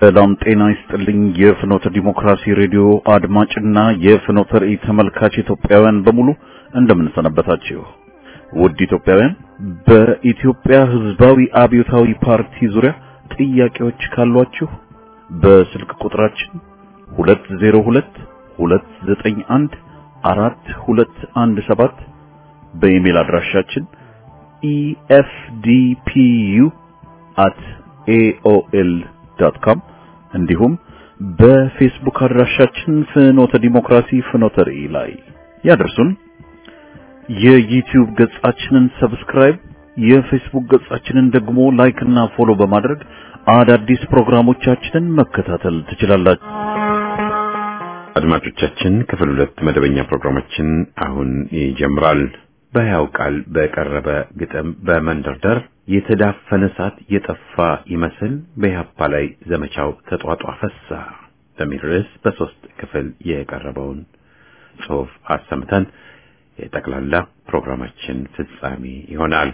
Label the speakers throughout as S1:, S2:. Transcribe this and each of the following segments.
S1: ሰላም ጤና ይስጥልኝ የፍኖተ ዲሞክራሲ ሬዲዮ አድማጭና የፍኖተ ራእይ ተመልካች ኢትዮጵያውያን በሙሉ እንደምንሰነበታችሁ። ውድ ኢትዮጵያውያን በኢትዮጵያ ሕዝባዊ አብዮታዊ ፓርቲ ዙሪያ ጥያቄዎች ካሏችሁ በስልክ ቁጥራችን 202-291-4217 በኢሜል አድራሻችን efdpu@aol.com እንዲሁም በፌስቡክ አድራሻችን ፍኖተ ዲሞክራሲ ፍኖተ ራእይ ላይ ያደርሱን። የዩቲዩብ ገጻችንን ሰብስክራይብ፣ የፌስቡክ ገጻችንን ደግሞ ላይክ እና ፎሎ በማድረግ አዳዲስ ፕሮግራሞቻችንን መከታተል ትችላላችሁ።
S2: አድማጮቻችን ክፍል 2 መደበኛ ፕሮግራማችን አሁን ይጀምራል። በያው ቃል በቀረበ ግጥም በመንደርደር የተዳፈነ እሳት የጠፋ ይመስል በያፓ ላይ ዘመቻው ተጧጧፈሳ በሚል ርዕስ በ3 ክፍል የቀረበውን ጽሑፍ አሰምተን የጠቅላላ ፕሮግራማችን ፍጻሜ ይሆናል።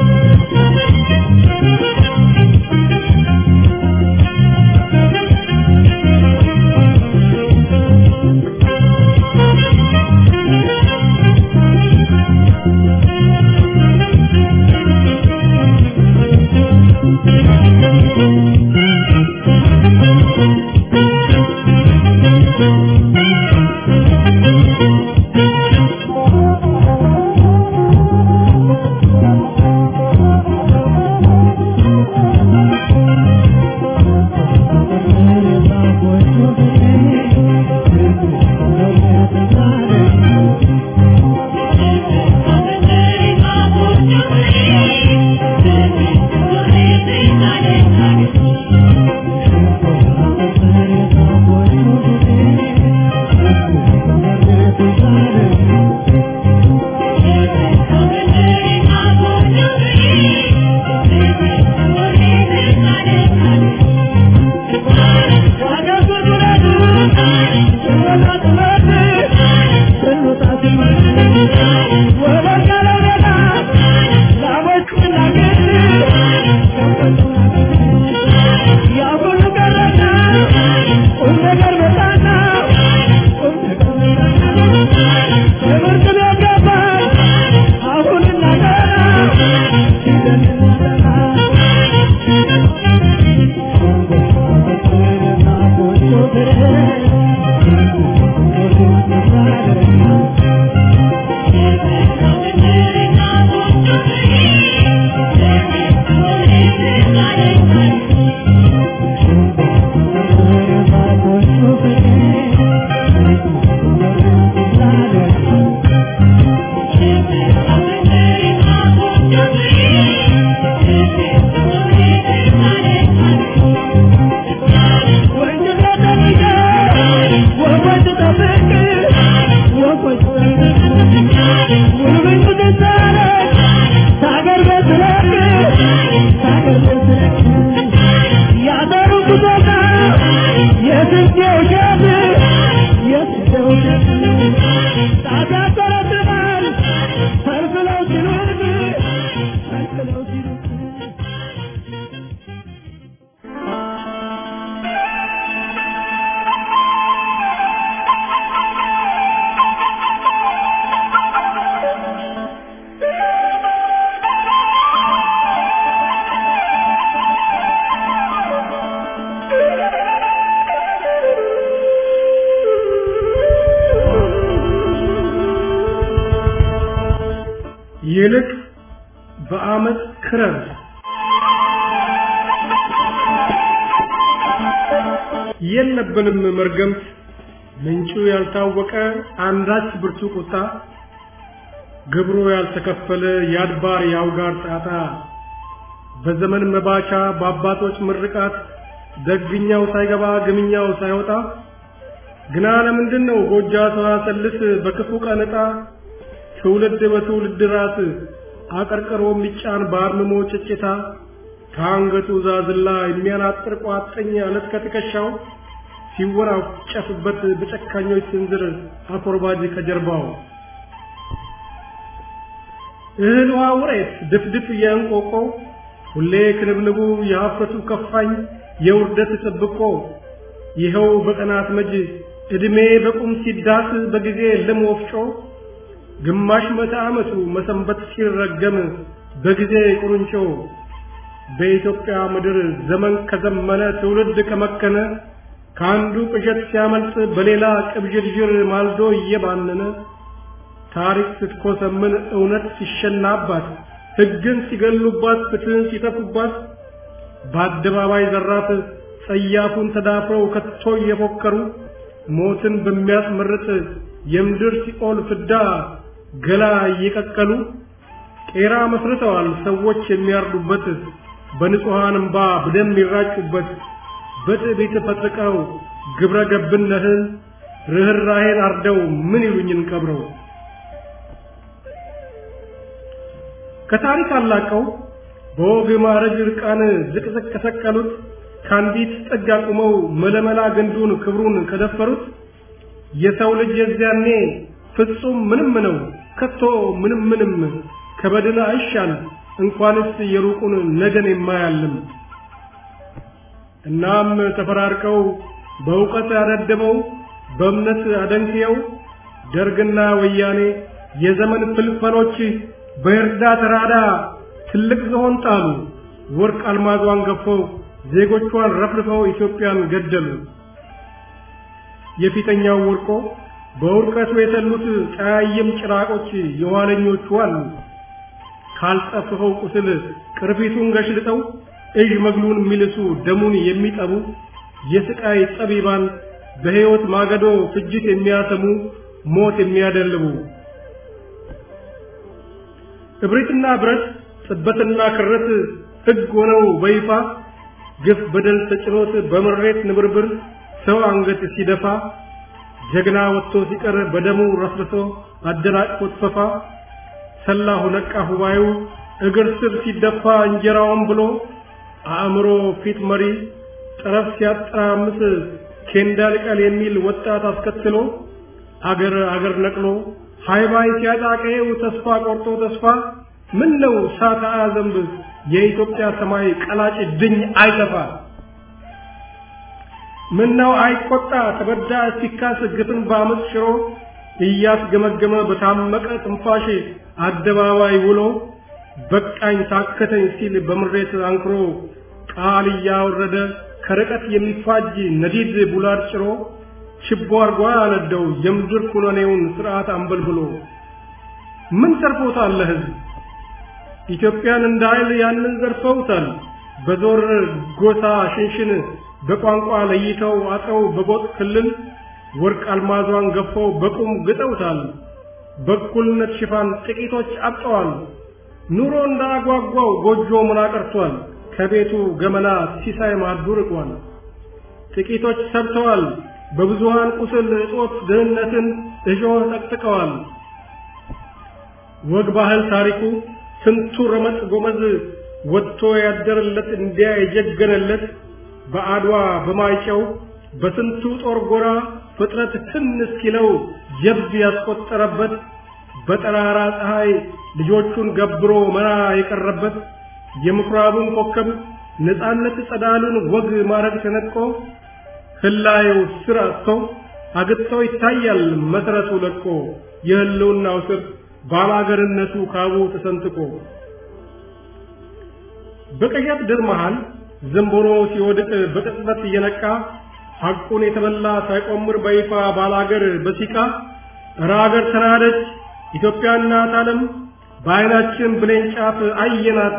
S3: ይልቅ በአመት ክረር የለብንም መርገምት ምንጩ ያልታወቀ አንዳች ብርቱ ቁጣ ግብሩ ያልተከፈለ ያድባር ያውጋር ጣጣ በዘመን መባቻ በአባቶች ምርቃት ደግኛው ሳይገባ ግምኛው ሳይወጣ ግና ለምንድነው ጎጃ ተዋሰልስ በክፉ ቀንጣ ትውልድ በትውልድ ራስ አቀርቅሮ የሚጫን ባርምሞ ጭጭታ ታንገቱ ዛዝላ የሚያናጥር ቋጥኝ አለት ከትከሻው ሲወራጨፍበት በጨካኞች ስንዝር አኮርባጅ ከጀርባው እህል ውሃ ውሬት ድፍድፍ የእንቆቆ ሁሌ ክንብንቡ የሀፍረቱ ከፋኝ የውርደት ጥብቆ ይኸው በቀናት መጅ እድሜ በቁም ሲዳስ በጊዜ ልም ወፍጮ ግማሽ መቶ ዓመቱ መሰንበት ሲረገም በጊዜ ቁርንጮ በኢትዮጵያ ምድር ዘመን ከዘመነ ትውልድ ከመከነ ካንዱ ቅዠት ሲያመልጥ በሌላ ቅብዥርዥር ማልዶ እየባነነ ታሪክ ስትኮሰምን እውነት ሲሸናባት ሕግን ሲገሉባት ፍትህን ሲተፉባት በአደባባይ ዘራፍ ጸያፉን ተዳፍረው ከቶ እየፎከሩ ሞትን በሚያስመርጥ የምድር ሲኦል ፍዳ ገላ እየቀቀሉ ቄራ መስርተዋል ሰዎች የሚያርዱበት በንጹሃን እንባ በደም ይራጩበት በትዕቢት ፈጥቀው ግብረ ገብነትን ርህራሄን አርደው ምን ይሉኝን ቀብረው ከታሪክ አላቀው በወግ ማዕረግ ርቃን ዝቅዝቅ ከሰቀሉት ካንዲት ጥግ አቁመው መለመላ ገንዱን ክብሩን ከደፈሩት የሰው ልጅ የዚያኔ ፍጹም ምንም ነው ከቶ ምንም ከበድን አይሻል እንኳንስ የሩቁን ነገን የማያልም እናም ተፈራርቀው በእውቀት ያደደበው በእምነት አደንክየው ደርግና ወያኔ የዘመን ፍልፈሎች በእርዳ ተራዳ ትልቅ ዝሆን ጣሉ ወርቅ አልማዟን ገፈው ዜጎቿን ረፍርፈው ኢትዮጵያን ገደሉ የፊተኛው ወርቆ በውርቀቱ የተሉት ጫያይም ጭራቆች የኋለኞቹ አሉ ካልጠፍፈው ቁስል ቅርፊቱን ገሽልጠው እጅ መግሉን የሚልሱ ደሙን የሚጠቡ የስቃይ ጠቢባን በሕይወት ማገዶ ፍጅት የሚያሰሙ ሞት የሚያደልቡ እብሪትና ብረት ጽበትና ክረት ሕግ ሆነው በይፋ ግፍ በደል ተጭኖት በመሬት ንብርብር ሰው አንገት ሲደፋ ጀግና ወጥቶ ሲቀር በደሙ ረፍርሶ አደናቅፎት ፈፋ ሰላሁ ነቃ ሁባዩ እግር ስር ሲደፋ እንጀራውን ብሎ አእምሮ ፊት መሪ ጠረፍ ሲያጠራምስ ኬንዳ ልቀል የሚል ወጣት አስከትሎ አገር ነቅሎ ሃይባይ ሲያጣቀው ተስፋ ቆርጦ ተስፋ ምን ነው ሳታ ዘንብ የኢትዮጵያ ሰማይ ቀላጭ ድኝ አይተፋ ምን ነው አይቆጣ ተበዳ ሲካስ ግፍን ባመጽ ሽሮ እያስገመገመ በታመቀ ትንፋሽ አደባባይ ውሎ በቃኝ ታከተኝ ሲል በምሬት አንክሮ ቃል ያወረደ ከርቀት የሚፋጅ ነዲድ ቡላድ ጭሮ ችቦ አርጓ ያነደው የምድር ኩነኔውን ስርዓት አንበልብሎ ምን ተርፎታል ለህዝብ ኢትዮጵያን እንዳይል ያንን ዘርፈውታል በዞር ጎሳ ሽንሽን በቋንቋ ለይተው አጥረው በጎጥ ክልል ወርቅ አልማዟን ገፈው በቁም ግጠውታል በኩልነት ሽፋን ጥቂቶች አጥተዋል ኑሮ እንዳጓጓው ጎጆ ምናቀርቷል ከቤቱ ገመና ሲሳይ ማዱ ርቋል ጥቂቶች ሰብተዋል በብዙሃን ቁስል እጦት ድህነትን እሾህ ጠቅጥቀዋል ወግ ባህል ታሪኩ ስንቱ ረመጥ ጎመዝ ወጥቶ ያደረለት እንዲያ የጀገነለት በአድዋ በማይጨው በስንቱ ጦር ጎራ ፍጥረት ትንስ ኪለው ጀብድ ያስቆጠረበት በጠራራ ፀሐይ ልጆቹን ገብሮ መራ የቀረበት የምኩራቡን ኮከብ ነፃነት ጸዳሉን ወግ ማረግ ተነጥቆ ህላዩ ስራቶ አግጥቶ ይታያል መሰረቱ ለቆ የህልውናው ስር ባላገርነቱ ካቡ ተሰንጥቆ በቀያት ድር መሃል ዘንቦሮ ሲወድቅ በቅጽበት እየነቃ ሐቁን የተበላ ሳይቆምር በይፋ ባላገር በሲቃ ራገር ተናደች ኢትዮጵያና ዓለም በአይናችን ብሌን ጫፍ አየናት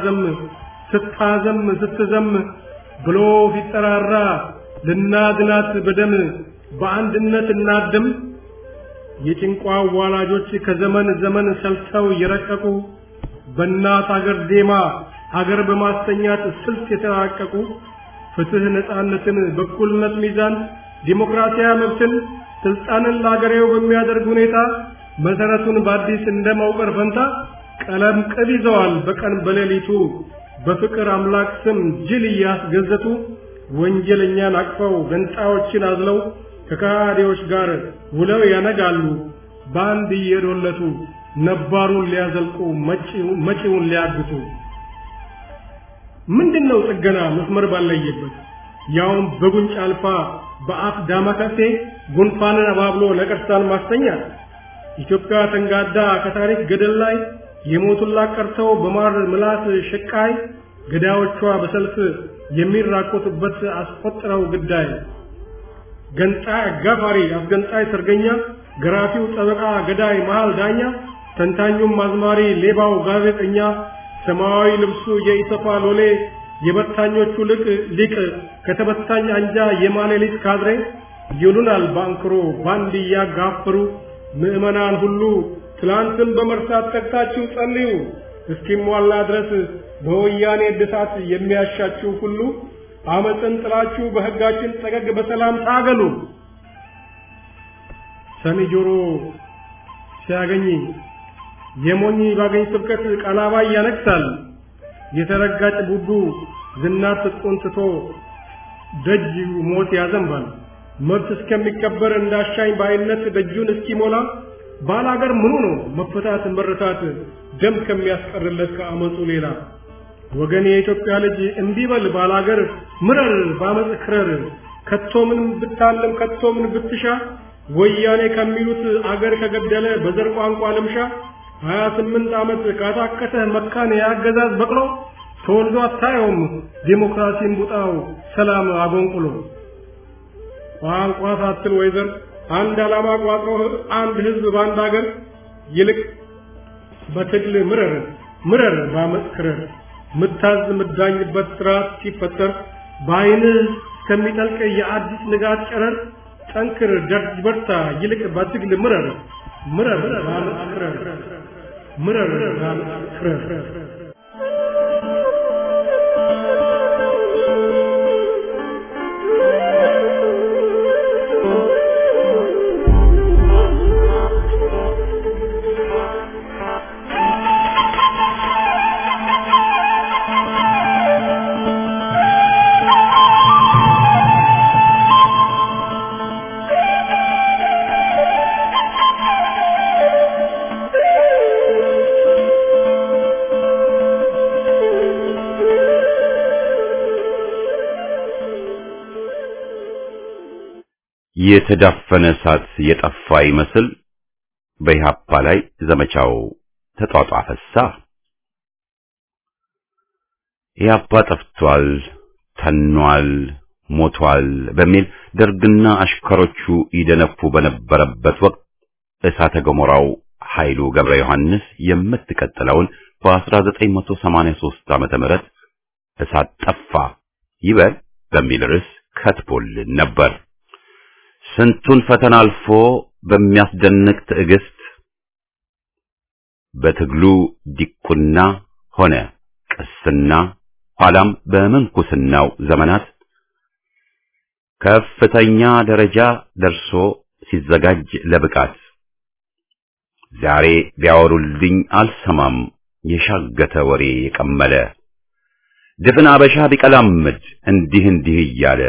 S3: ስትዘም ብሎ ፊጠራራ ልናድናት በደም በአንድነት እናድም የጭንቋ ዋላጆች ከዘመን ዘመን ሰልተው የረቀቁ በእናት አገር ዜማ ሀገር በማስተኛት ስልት የተራቀቁ ፍትህ ነፃነትን በኩልነት ሚዛን ዲሞክራሲያዊ መብትን ስልጣንን ለአገሬው በሚያደርግ ሁኔታ መሰረቱን በአዲስ እንደማውቀር ፈንታ ቀለም ቅብ ይዘዋል በቀን በሌሊቱ በፍቅር አምላክ ስም ጅል እያስገዘቱ ወንጀለኛን አቅፈው ገንጣዮችን አዝለው ከካዲዎች ጋር ውለው ያነጋሉ ባንድ እየዶለቱ ነባሩን ሊያዘልቁ መጪውን ሊያግቱ ምንድነው ጥገና መስመር ባለየበት ያውም በጉንጭ አልፋ በአፍ ዳማከሴ ጉንፋንን አባብሎ ነቀርሳን ማስተኛ ኢትዮጵያ ተንጋዳ ከታሪክ ገደል ላይ የሞቱላት ቀርተው በማር ምላስ ሽቃይ ገዳዮቿ በሰልፍ የሚራቆቱበት አስቆጥረው ግዳይ ገንጣይ አጋፋሪ አስገንጣይ ሰርገኛ ገራፊው ጠበቃ ገዳይ መሃል ዳኛ ተንታኙም አዝማሪ ሌባው ጋዜጠኛ ሰማያዊ ልብሱ የኢሰፋ ሎሌ የበታኞቹ ሊቅ ከተበታኝ አንጃ የማሌሊት ካድሬ ይሉናል ባንክሮ ባንድ ያጋፍሩ ምዕመናን ሁሉ ትላንትን በመርሳት ተግታችሁ ጸልዩ እስኪሟላ ድረስ በወያኔ ድሳት የሚያሻችሁ ሁሉ አመፅን ጥላችሁ በህጋችን ጠገግ በሰላም ታገሉ። ሰሚ ጆሮ ሲያገኝ የሞኝ ባገኝ ስብከት ቀላባይ ያነክሳል። የተረጋጭ ቡዱ ዝናት ተቆንጥቶ ደጅ ሞት ያዘንባል። መብት እስከሚከበር እንዳሻኝ ባይነት ደጁን እስኪሞላ ባላገር ምኑ ነው መፈታት መረታት ደም ከሚያስቀርለት ከአመፁ ሌላ ወገን የኢትዮጵያ ልጅ እንዲበል ባላገር ምረር ባመጽ ክረር ከቶ ምን ብታለም ከቶ ምን ብትሻ ወያኔ ከሚሉት አገር ከገደለ በዘር ቋንቋ ልምሻ 28 ዓመት ካታከተ መካን ያገዛዝ በቅሎ ተወልዶ አታየውም ዲሞክራሲን ቡጣው ሰላም አጎንቁሎ ቋንቋ ሳትል ወይዘር አንድ ዓላማ ቋጥሮ አንድ ህዝብ ባንድ አገር ይልቅ በትግል ምረር ባመጽ ክረር ምታዝ ምዳኝበት ስርዓት ሲፈጠር ባይን ከሚጠልቅ የአዲስ ንጋት ጨረር ጠንክር ደርጅ በርታ ይልቅ በትግል ምረር ባመጽ ክረር ምረር ባመጽ ክረር
S2: የተዳፈነ እሳት የጠፋ ይመስል በኢህአፓ ላይ ዘመቻው ተጧጧፈሳ። ኢህአፓ ጠፍቷል፣ ተኗል፣ ሞቷል በሚል ደርግና አሽከሮቹ ይደነፉ በነበረበት ወቅት እሳተ ገሞራው ኃይሉ ገብረ ዮሐንስ የምትቀጥለውን በ1983 ዓመተ ምህረት እሳት ጠፋ ይበል በሚል ርዕስ ከትቦልን ነበር። ስንቱን ፈተና አልፎ በሚያስደንቅ ትዕግስት በትግሉ ዲቁና ሆነ ቅስና ኋላም በመንኩስናው ዘመናት ከፍተኛ ደረጃ ደርሶ ሲዘጋጅ ለብቃት ዛሬ ቢያወሩልኝ አልሰማም የሻገተ ወሬ የቀመለ ድፍን አበሻ ቢቀላምድ እንዲህ እያለ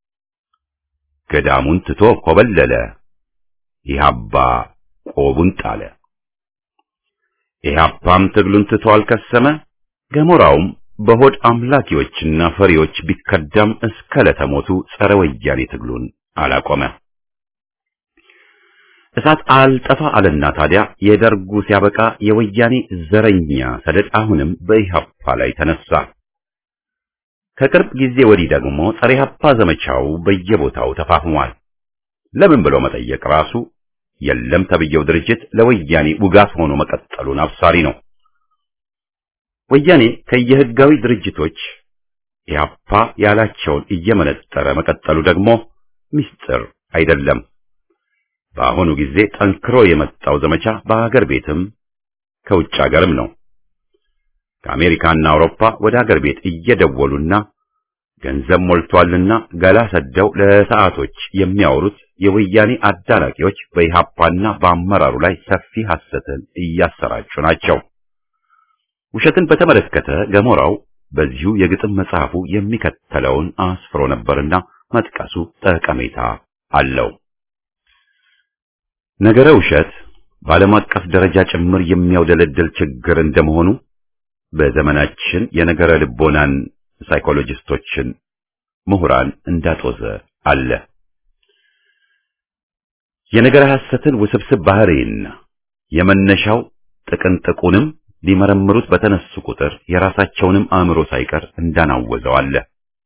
S2: ገዳሙን ትቶ ኮበለለ ኢህአፓ ቆቡን ጣለ። ኢህአፓም ትግሉን ትቶ አልከሰመ ገሞራውም በሆድ አምላኪዎችና ፈሪዎች ቢከዳም እስከ ለተሞቱ ጸረ ወያኔ ትግሉን አላቆመ። እሳት አልጠፋ አለና ታዲያ የደርጉ ሲያበቃ የወያኔ ዘረኛ ሰደድ አሁንም በኢህአፓ ላይ ተነሳ። ከቅርብ ጊዜ ወዲህ ደግሞ ጸረ ኢህአፓ ዘመቻው በየቦታው ተፋፍሟል። ለምን ብሎ መጠየቅ ራሱ የለም ተብየው ድርጅት ለወያኔ ውጋት ሆኖ መቀጠሉን አብሳሪ ነው። ወያኔ ከየህጋዊ ድርጅቶች ኢህአፓ ያላቸውን እየመነጠረ መቀጠሉ ደግሞ ምስጢር አይደለም። በአሁኑ ጊዜ ጠንክሮ የመጣው ዘመቻ በአገር ቤትም ከውጭ ሀገርም ነው። ከአሜሪካና አውሮፓ ወደ አገር ቤት እየደወሉና ገንዘብ ሞልቷልና ገላ ሰደው ለሰዓቶች የሚያወሩት የወያኔ አዳራቂዎች በኢህአፓና በአመራሩ ላይ ሰፊ ሐሰትን እያሰራጩ ናቸው። ውሸትን በተመለከተ ገሞራው በዚሁ የግጥም መጽሐፉ የሚከተለውን አስፍሮ ነበርና መጥቀሱ ጠቀሜታ አለው። ነገረ ውሸት በዓለም አቀፍ ደረጃ ጭምር የሚያውደለድል ችግር እንደመሆኑ በዘመናችን የነገረ ልቦናን ሳይኮሎጂስቶችን፣ ምሁራን እንዳጦዘ አለ። የነገረ ሐሰትን ውስብስብ ባህሪና የመነሻው ጥቅንጥቁንም ሊመረምሩት በተነሱ ቁጥር የራሳቸውንም አእምሮ ሳይቀር እንዳናወዘው አለ።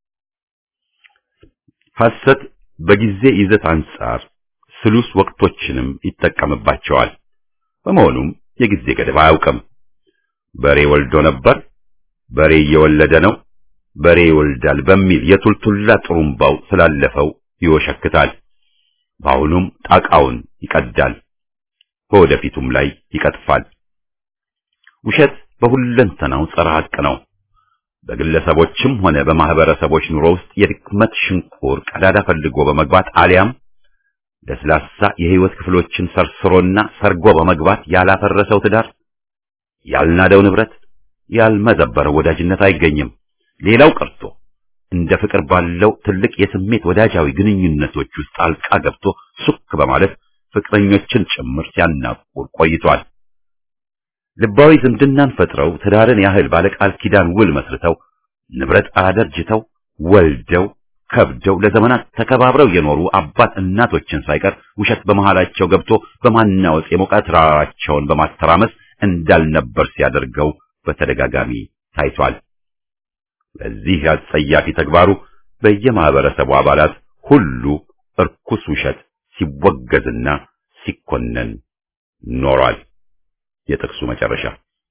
S2: ሐሰት በጊዜ ይዘት አንጻር ስሉስ ወቅቶችንም ይጠቀምባቸዋል። በመሆኑም የጊዜ ገደብ አያውቅም። በሬ ወልዶ ነበር፣ በሬ እየወለደ ነው፣ በሬ ይወልዳል በሚል የቱልቱላ ጥሩምባው ስላለፈው ይወሸክታል። በአሁኑም ጣቃውን ይቀዳል፣ በወደፊቱም ላይ ይቀጥፋል። ውሸት በሁለንተናው ጸረ ሐቅ ነው። በግለሰቦችም ሆነ በማህበረሰቦች ኑሮ ውስጥ የድክመት ሽንቁር ቀዳዳ ፈልጎ በመግባት አሊያም ለስላሳ የህይወት ክፍሎችን ሰርስሮና ሰርጎ በመግባት ያላፈረሰው ትዳር፣ ያልናደው ንብረት፣ ያልመዘበረው ወዳጅነት አይገኝም። ሌላው ቀርቶ እንደ ፍቅር ባለው ትልቅ የስሜት ወዳጃዊ ግንኙነቶች ውስጥ ጣልቃ ገብቶ ሱክ በማለት ፍቅረኞችን ጭምር ሲያናቁር ቆይቷል። ልባዊ ዝምድናን ፈጥረው ትዳርን ያህል ባለቃል ኪዳን ውል መስርተው ንብረት አደርጅተው ወልደው ከብደው ለዘመናት ተከባብረው የኖሩ አባት እናቶችን ሳይቀር ውሸት በመሃላቸው ገብቶ በማናወጽ የሞቃት ራራቸውን በማተራመስ እንዳልነበር ሲያደርገው በተደጋጋሚ ታይቷል። በዚህ አጸያፊ ተግባሩ በየማህበረሰቡ አባላት ሁሉ እርኩስ ውሸት ሲወገዝና ሲኮነን ኖሯል። የጥቅሱ መጨረሻ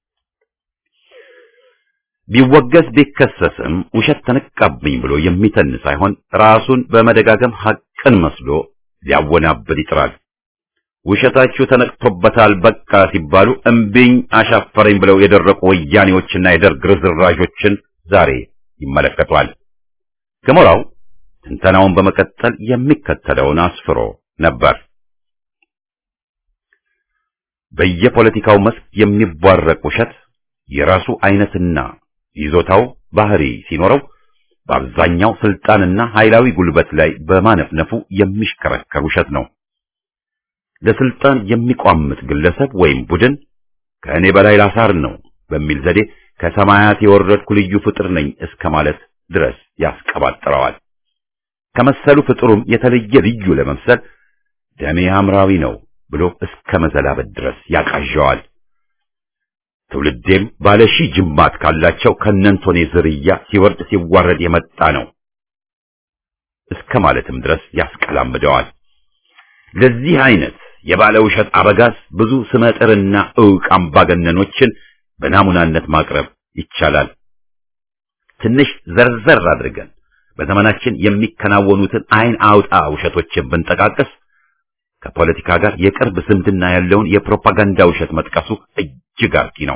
S2: ቢወገዝ ቢከሰስም ውሸት ተነቃብኝ ብሎ የሚተን ሳይሆን ራሱን በመደጋገም ሐቅን መስሎ ሊያወናብድ ይጥራል። ውሸታችሁ ተነቅቶበታል በቃ ሲባሉ እምቢኝ አሻፈረኝ ብለው የደረቁ ወያኔዎችና የደርግ ርዝራዦችን ዛሬ ይመለከቷል። ገሞራው ትንተናውን በመቀጠል የሚከተለውን አስፍሮ ነበር። በየፖለቲካው መስክ የሚቧረቅ ውሸት የራሱ አይነትና ይዞታው ባህሪ ሲኖረው በአብዛኛው ስልጣንና ኃይላዊ ጉልበት ላይ በማነፍነፉ የሚሽከረከር ውሸት ነው። ለስልጣን የሚቋምጥ ግለሰብ ወይም ቡድን ከእኔ በላይ ላሳር ነው በሚል ዘዴ ከሰማያት የወረድኩ ልዩ ፍጥር ነኝ እስከ ማለት ድረስ ያስቀባጥረዋል። ከመሰሉ ፍጥሩም የተለየ ልዩ ለመምሰል ደሜ ሐምራዊ ነው ብሎ እስከ መዘላበት ድረስ ያቃዣዋል። ትውልዴም ባለሺ ጅማት ካላቸው ከነንቶኔ ዝርያ ሲወርድ ሲዋረድ የመጣ ነው እስከ ማለትም ድረስ ያስቀላምደዋል። ለዚህ አይነት የባለ ውሸት አበጋዝ ብዙ ስመጥርና ዕውቅ አምባገነኖችን በናሙናነት ማቅረብ ይቻላል። ትንሽ ዘርዘር አድርገን በዘመናችን የሚከናወኑትን አይን አውጣ ውሸቶችን ብንጠቃቀስ ከፖለቲካ ጋር የቅርብ ዝምድና ያለውን የፕሮፓጋንዳ ውሸት መጥቀሱ እጅግ አርኪ ነው።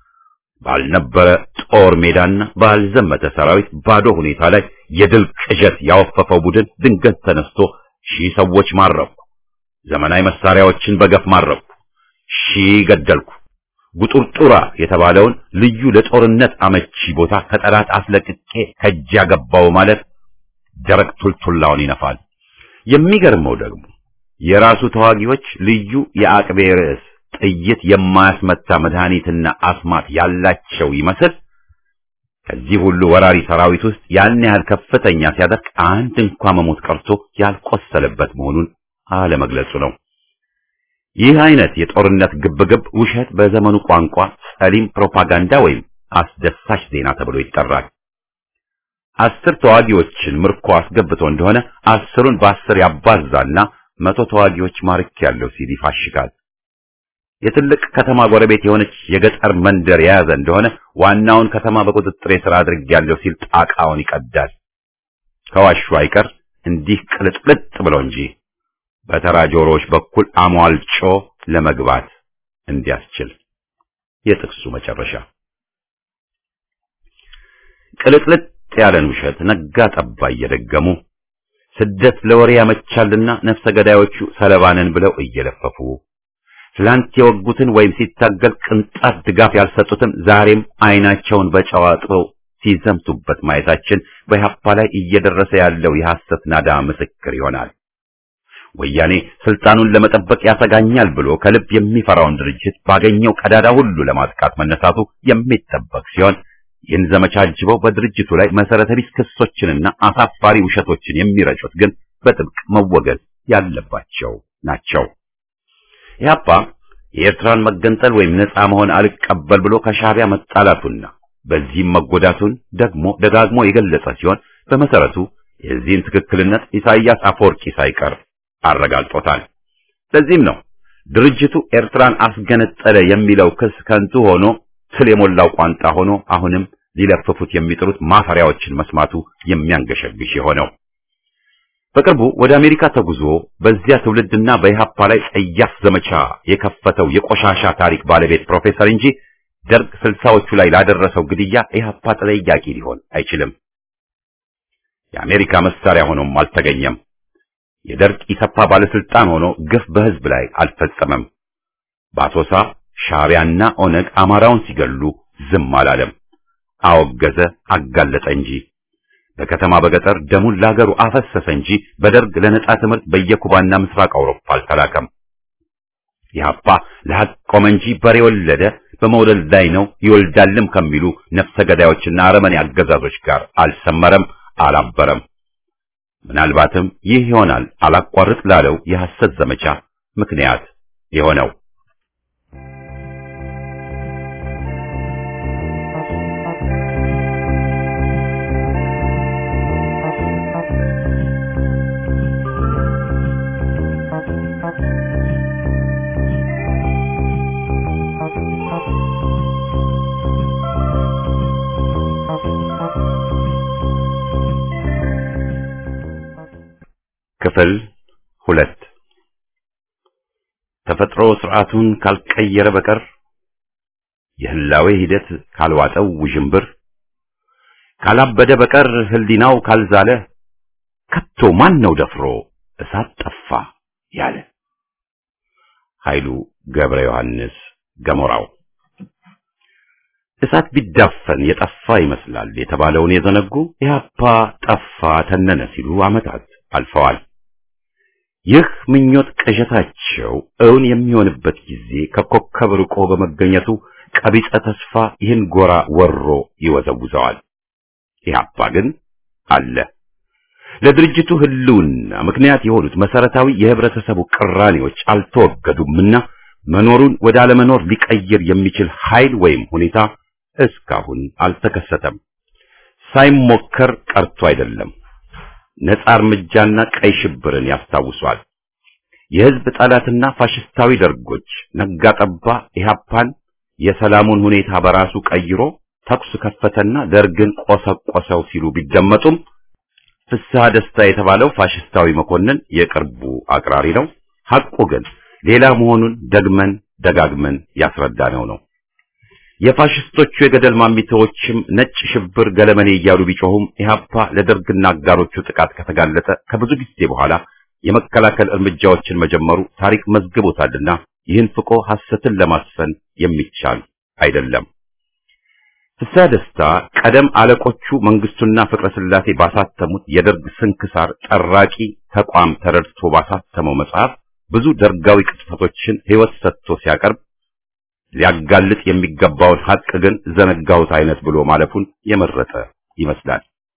S2: ባልነበረ ጦር ሜዳና ባልዘመተ ሰራዊት ባዶ ሁኔታ ላይ የድል ቅዠት ያወፈፈው ቡድን ድንገት ተነስቶ 1000 ሰዎች ማረኩ፣ ዘመናዊ መሳሪያዎችን በገፍ ማረኩ፣ 1000 ገደልኩ፣ ጉጡርጡራ የተባለውን ልዩ ለጦርነት አመቺ ቦታ ከጠላት አስለቅቄ ከእጅ ያገባው ማለት ደረቅ ቱልቱላውን ይነፋል። የሚገርመው ደግሞ የራሱ ተዋጊዎች ልዩ የአቅቤ ርዕስ ጥይት የማያስመታ መድኃኒትና አስማት ያላቸው ይመስል ከዚህ ሁሉ ወራሪ ሰራዊት ውስጥ ያን ያህል ከፍተኛ ሲያደርግ አንድ እንኳን መሞት ቀርቶ ያልቆሰለበት መሆኑን አለመግለጹ ነው። ይህ አይነት የጦርነት ግብግብ ውሸት በዘመኑ ቋንቋ ጸሊም ፕሮፓጋንዳ ወይም አስደሳች ዜና ተብሎ ይጠራል። 10 ተዋጊዎችን ምርኮ አስገብቶ እንደሆነ 10ን በ10 ያባዛና 100 ተዋጊዎች ማርክ ያለው ሲል ይፋሽጋል። የትልቅ ከተማ ጎረቤት የሆነች የገጠር መንደር የያዘ እንደሆነ ዋናውን ከተማ በቁጥጥር ስር አድርጌያለሁ ሲል ጣቃውን ይቀዳል። ከዋሹ አይቀር እንዲህ ቅልጥልጥ ብሎ እንጂ በተራ ጆሮዎች በኩል አሟልጮ ለመግባት እንዲያስችል። የጥቅሱ መጨረሻ ቅልጥልጥ ያለን ውሸት ነጋ ጠባ እየደገሙ ስደት ለወሬ ያመቻልና ነፍሰ ገዳዮቹ ሰለባንን ብለው እየለፈፉ ትላንት የወጉትን ወይም ሲታገል ቅንጣት ድጋፍ ያልሰጡትም ዛሬም አይናቸውን በጨው አጥበው ሲዘምቱበት ማየታችን በኢህአፓ ላይ እየደረሰ ያለው የሐሰት ናዳ ምስክር ይሆናል። ወያኔ ስልጣኑን ለመጠበቅ ያሰጋኛል ብሎ ከልብ የሚፈራውን ድርጅት ባገኘው ቀዳዳ ሁሉ ለማጥቃት መነሳቱ የሚጠበቅ ሲሆን ይህን ዘመቻ አጅበው በድርጅቱ ላይ መሰረተ ቢስ ክሶችንና አሳፋሪ ውሸቶችን የሚረጩት ግን በጥብቅ መወገዝ ያለባቸው ናቸው። ኢህአፓ የኤርትራን መገንጠል ወይም ነፃ መሆን አልቀበል ብሎ ከሻዕቢያ መጣላቱና በዚህም መጎዳቱን ደግሞ ደጋግሞ የገለጸ ሲሆን በመሰረቱ የዚህን ትክክልነት ኢሳይያስ አፈወርቂ ሳይቀር አረጋግጦታል። ለዚህም ነው ድርጅቱ ኤርትራን አስገነጠለ የሚለው ክስ ከንቱ ሆኖ ስለ የሞላው ቋንጣ ሆኖ አሁንም ሊለፍፉት የሚጥሩት ማፈሪያዎችን መስማቱ የሚያንገሸግሽ የሆነው። በቅርቡ ወደ አሜሪካ ተጉዞ በዚያ ትውልድና በኢህአፓ ላይ ጸያፍ ዘመቻ የከፈተው የቆሻሻ ታሪክ ባለቤት ፕሮፌሰር እንጂ ደርግ 60ዎቹ ላይ ላደረሰው ግድያ ኢህአፓ ተጠያቂ ሊሆን አይችልም። የአሜሪካ መሳሪያ ሆኖም አልተገኘም። የደርግ ኢሰፓ ባለስልጣን ሆኖ ግፍ በህዝብ ላይ አልፈጸመም። በአሶሳ ሻዕቢያና ኦነግ አማራውን ሲገሉ ዝም አላለም። አወገዘ፣ አጋለጠ እንጂ። በከተማ በገጠር ደሙን ለሀገሩ አፈሰሰ እንጂ በደርግ ለነጻ ትምህርት በየኩባና ምስራቅ አውሮፓ አልተላከም። ኢህአፓ ለሐቅ ቆመ እንጂ በሬ ወለደ፣ በመውለድ ላይ ነው ይወልዳልም ከሚሉ ነፍሰ ገዳዮችና አረመኔ አገዛዞች ጋር አልሰመረም፣ አላበረም። ምናልባትም ይህ ይሆናል አላቋርጥ ላለው የሐሰት ዘመቻ ምክንያት የሆነው። ክፍል 2 ተፈጥሮ ስርዓቱን ካልቀየረ በቀር የህላዌ ሂደት ካልዋጠው ውዥንብር ካላበደ በቀር ህሊናው ካልዛለ ከቶ ማን ነው ደፍሮ እሳት ጠፋ ያለ? ኃይሉ ገብረ ዮሐንስ ገሞራው። እሳት ቢዳፈን የጠፋ ይመስላል የተባለውን የዘነጉ ኢህአፓ ጠፋ ተነነ ሲሉ ዓመታት አልፈዋል። ይህ ምኞት ቅዠታቸው እውን የሚሆንበት ጊዜ ከኮከብ ርቆ በመገኘቱ ቀቢጸ ተስፋ ይህን ጎራ ወሮ ይወዘውዘዋል። ኢህአፓ ግን አለ። ለድርጅቱ ህልውና ምክንያት የሆኑት መሰረታዊ የህብረተሰቡ ቅራኔዎች አልተወገዱምና መኖሩን ወደ አለመኖር ሊቀይር የሚችል ኃይል ወይም ሁኔታ እስካሁን አልተከሰተም። ሳይሞከር ቀርቶ አይደለም። ነጻ እርምጃና ቀይ ሽብርን ያስታውሷል። የህዝብ ጠላትና ፋሽስታዊ ደርጎች ነጋጠባ ኢህአፓን የሰላሙን ሁኔታ በራሱ ቀይሮ ተኩስ ከፈተና ደርግን ቆሰቆሰው ሲሉ ቢደመጡም ፍስሐ ደስታ የተባለው ፋሽስታዊ መኮንን የቅርቡ አቅራሪ ነው። ሐቁ ግን ሌላ መሆኑን ደጋግመን ያስረዳነው ነው። የፋሽስቶቹ የገደል ማሚቶችም ነጭ ሽብር ገለመኔ እያሉ ቢጮሁም ኢህአፓ ለደርግና አጋሮቹ ጥቃት ከተጋለጠ ከብዙ ጊዜ በኋላ የመከላከል እርምጃዎችን መጀመሩ ታሪክ መዝግቦታልና ይህን ፍቆ ሐሰትን ለማስፈን የሚቻል አይደለም። ፍስሐ ደስታ ቀደም አለቆቹ መንግስቱና ፍቅረ ስላሴ ባሳተሙት የደርግ ስንክሳር ጠራቂ ተቋም ተረድቶ ባሳተመው መጽሐፍ ብዙ ደርጋዊ ቅጥፈቶችን ህይወት ሰጥቶ ሲያቀርብ ሊያጋልጥ የሚገባውን ሐቅ ግን ዘነጋውት አይነት ብሎ ማለፉን የመረጠ ይመስላል።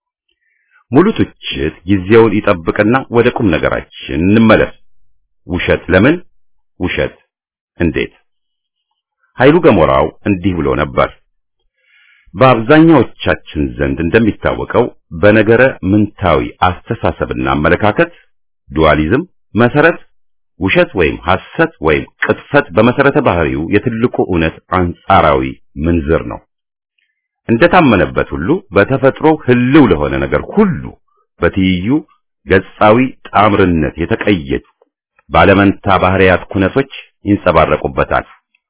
S2: ሙሉ ትችት ጊዜውን ይጠብቅና ወደ ቁም ነገራችን እንመለስ። ውሸት ለምን? ውሸት እንዴት? ኃይሉ ገሞራው እንዲህ ብሎ ነበር። በአብዛኛዎቻችን ዘንድ እንደሚታወቀው በነገረ ምንታዊ አስተሳሰብና አመለካከት ዱዋሊዝም መሰረት ውሸት ወይም ሐሰት ወይም ቅጥፈት በመሰረተ ባህሪው የትልቁ እውነት አንጻራዊ ምንዝር ነው። እንደታመነበት ሁሉ በተፈጥሮ ህልው ለሆነ ነገር ሁሉ በትይዩ ገጻዊ ጣምርነት የተቀየጡ ባለመንታ ባህሪያት ኩነቶች ይንጸባረቁበታል።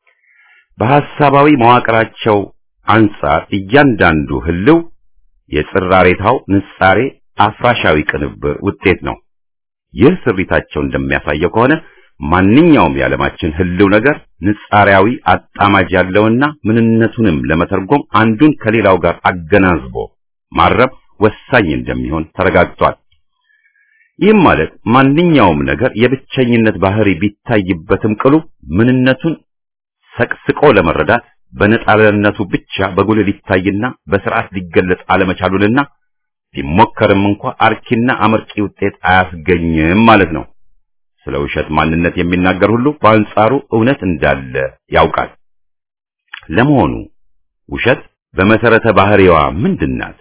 S2: በሐሳባዊ መዋቅራቸው አንጻር እያንዳንዱ ህልው የጽራሬታው ንጻሬ አፍራሻዊ ቅንብር ውጤት ነው። ይህ ስሪታቸው እንደሚያሳየው ከሆነ ማንኛውም የዓለማችን ህልው ነገር ንጻሪያዊ አጣማጅ ያለውና ምንነቱንም ለመተርጎም አንዱን ከሌላው ጋር አገናዝቦ ማረብ ወሳኝ እንደሚሆን ተረጋግጧል። ይህም ማለት ማንኛውም ነገር የብቸኝነት ባህሪ ቢታይበትም ቅሉ ምንነቱን ሰቅስቆ ለመረዳት በነጣለነቱ ብቻ በጉልህ ሊታይና በስርዓት ሊገለጽ አለመቻሉንና ቢሞከርም እንኳ አርኪና አመርቂ ውጤት አያስገኝም ማለት ነው። ስለ ውሸት ማንነት የሚናገር ሁሉ በአንጻሩ እውነት እንዳለ ያውቃል። ለመሆኑ ውሸት በመሰረተ ባህሪዋ ምንድናት?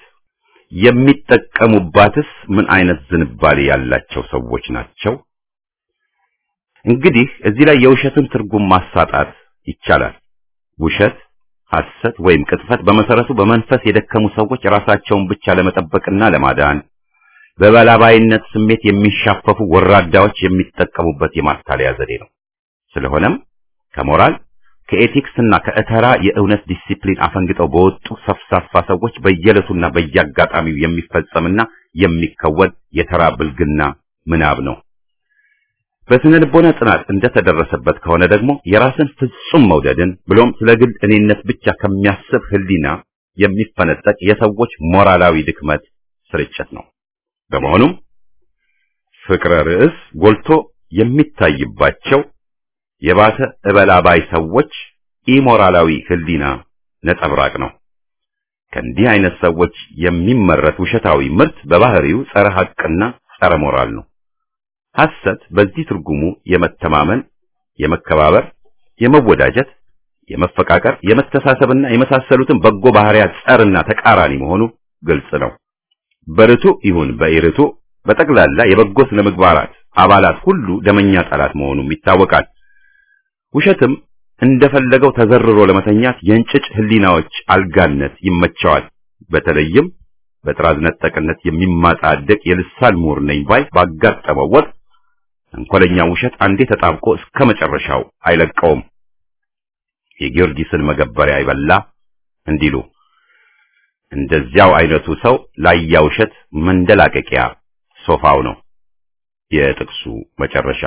S2: የሚጠቀሙባትስ ምን አይነት ዝንባሌ ያላቸው ሰዎች ናቸው? እንግዲህ እዚህ ላይ የውሸትን ትርጉም ማሳጣት ይቻላል። ውሸት፣ ሐሰት ወይም ቅጥፈት በመሰረቱ በመንፈስ የደከሙ ሰዎች ራሳቸውን ብቻ ለመጠበቅና ለማዳን በበላባይነት ስሜት የሚሻፈፉ ወራዳዎች የሚጠቀሙበት የማታለያ ዘዴ ነው። ስለሆነም ከሞራል ከኤቲክስና ከእተራ የእውነት ዲሲፕሊን አፈንግጠው በወጡ ሰፍሳፋ ሰዎች በየለቱና በየአጋጣሚው የሚፈጸምና የሚከወን የተራ ብልግና ምናብ ነው። በስነ ልቦና ጥናት እንደተደረሰበት ከሆነ ደግሞ የራስን ፍጹም መውደድን ብሎም ስለ ግል እኔነት ብቻ ከሚያስብ ህሊና የሚፈነጠቅ የሰዎች ሞራላዊ ድክመት ስርጭት ነው። በመሆኑም ፍቅረ ርዕስ ጎልቶ የሚታይባቸው የባሰ እበላባይ ሰዎች ኢሞራላዊ ህሊና ነጸብራቅ ነው። ከእንዲህ አይነት ሰዎች የሚመረት ውሸታዊ ምርት በባህሪው ጸረ ሐቅና ጸረ ሞራል ነው። ሐሰት በዚህ ትርጉሙ የመተማመን፣ የመከባበር፣ የመወዳጀት፣ የመፈቃቀር፣ የመተሳሰብና የመሳሰሉትን በጎ ባህሪያት ጸርና ተቃራኒ መሆኑ ግልጽ ነው። በርቱ ይሁን በኢርቱ በጠቅላላ የበጎ ስነ ምግባራት አባላት ሁሉ ደመኛ ጠላት መሆኑም ይታወቃል። ውሸትም እንደፈለገው ተዘርሮ ለመተኛት የእንጭጭ ህሊናዎች አልጋነት ይመቸዋል። በተለይም በጥራዝ ነጠቅነት የሚማጣደቅ የልሳን ምሁር ነኝ ባይ ባጋጠመው ወቅት እንኮለኛ ውሸት አንዴ ተጣብቆ እስከ መጨረሻው አይለቀውም። የጊዮርጊስን መገበሪያ ይበላ እንዲሉ እንደዚያው አይነቱ ሰው ላያ ውሸት መንደላቀቂያ ሶፋው ነው። የጥቅሱ መጨረሻ።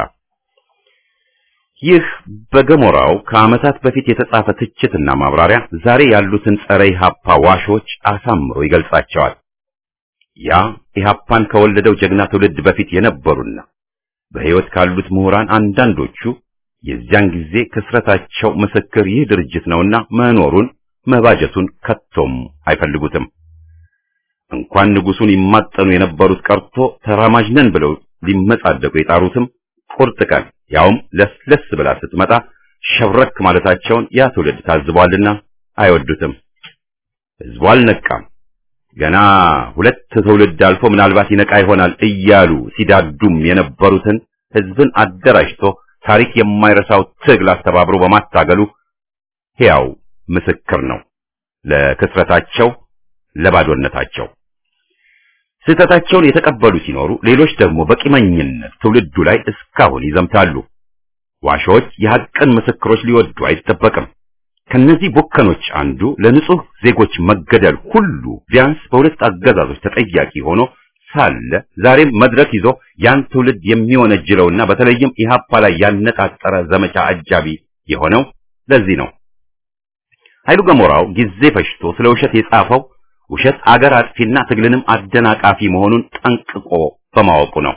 S2: ይህ በገሞራው ከዓመታት በፊት የተጻፈ ትችትና ማብራሪያ ዛሬ ያሉትን ጸረ ኢህአፓ ዋሾች አሳምሮ ይገልጻቸዋል። ያ ኢህአፓን ከወለደው ጀግና ትውልድ በፊት የነበሩና በሕይወት ካሉት ምሁራን አንዳንዶቹ የዚያን ጊዜ ክስረታቸው ምስክር ይህ ድርጅት ነውና መኖሩን መባጀቱን ከቶም አይፈልጉትም። እንኳን ንጉሱን ይማጠኑ የነበሩት ቀርቶ ተራማጅ ነን ብለው ሊመጻደቁ የጣሩትም ቁርጥ ቀን ያውም ለስለስ ብላ ስትመጣ ሸብረክ ማለታቸውን ያ ትውልድ ታዝቧልና አይወዱትም። ሕዝቡ አልነቃም። ገና ሁለት ትውልድ አልፎ ምናልባት ይነቃ ይሆናል እያሉ ሲዳዱም የነበሩትን ሕዝብን አደራጅቶ ታሪክ የማይረሳው ትግል አስተባብሮ በማታገሉ ሕያው ምስክር ነው ለክስረታቸው፣ ለባዶነታቸው። ስህተታቸውን የተቀበሉ ሲኖሩ፣ ሌሎች ደግሞ በቂመኝነት ትውልዱ ላይ እስካሁን ይዘምታሉ። ዋሾች የሐቅን ምስክሮች ሊወዱ አይጠበቅም። ከነዚህ ቦከኖች አንዱ ለንጹህ ዜጎች መገደል ሁሉ ቢያንስ በሁለት አገዛዞች ተጠያቂ ሆኖ ሳለ ዛሬም መድረክ ይዞ ያን ትውልድ የሚወነጅለውና በተለይም ኢህአፓ ላይ ያነጣጠረ ዘመቻ አጃቢ የሆነው ለዚህ ነው። ኃይሉ ገሞራው ጊዜ ፈጅቶ ስለ ውሸት የጻፈው ውሸት አገር አጥፊና ትግልንም አደናቃፊ መሆኑን ጠንቅቆ በማወቁ ነው።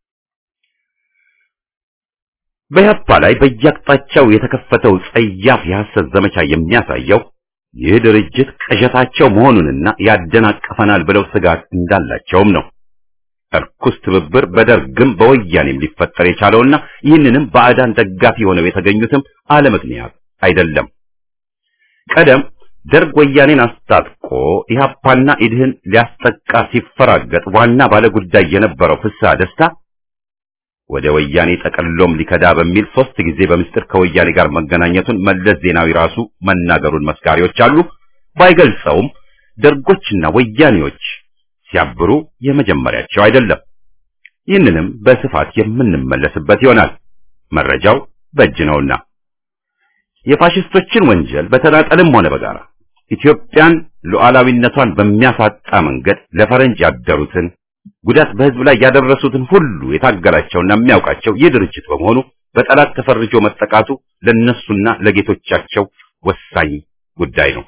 S2: በኢህአፓ ላይ በየአቅጣጫው የተከፈተው ጸያፍ የሐሰት ዘመቻ የሚያሳየው ይህ ድርጅት ቅዠታቸው መሆኑንና ያደናቀፈናል ብለው ስጋት እንዳላቸውም ነው። እርኩስ ትብብር በደርግም በወያኔም ሊፈጠር የቻለውና ይህንንም ባዕዳን ደጋፊ ሆነው የተገኙትም አለ ምክንያት አይደለም። ቀደም ደርግ ወያኔን አስታጥቆ ኢህአፓና ኢድህን ሊያስጠቃ ሲፈራገጥ ዋና ባለጉዳይ የነበረው ፍስሐ ደስታ ወደ ወያኔ ጠቀሎም ሊከዳ በሚል 3 ጊዜ በምስጢር ከወያኔ ጋር መገናኘቱን መለስ ዜናዊ ራሱ መናገሩን መስካሪዎች አሉ። ባይገልጸውም ደርጎችና ወያኔዎች ሲያብሩ የመጀመሪያቸው አይደለም። ይህንንም በስፋት የምንመለስበት ይሆናል። መረጃው በእጅ ነውና የፋሽስቶችን ወንጀል በተናጠልም ሆነ በጋራ ኢትዮጵያን ሉዓላዊነቷን በሚያሳጣ መንገድ ለፈረንጅ ያደሩትን ጉዳት በህዝብ ላይ ያደረሱትን ሁሉ የታገላቸውና የሚያውቃቸው ይህ ድርጅት በመሆኑ በጠላት ተፈርጆ መጠቃቱ ለነሱና ለጌቶቻቸው ወሳኝ ጉዳይ ነው።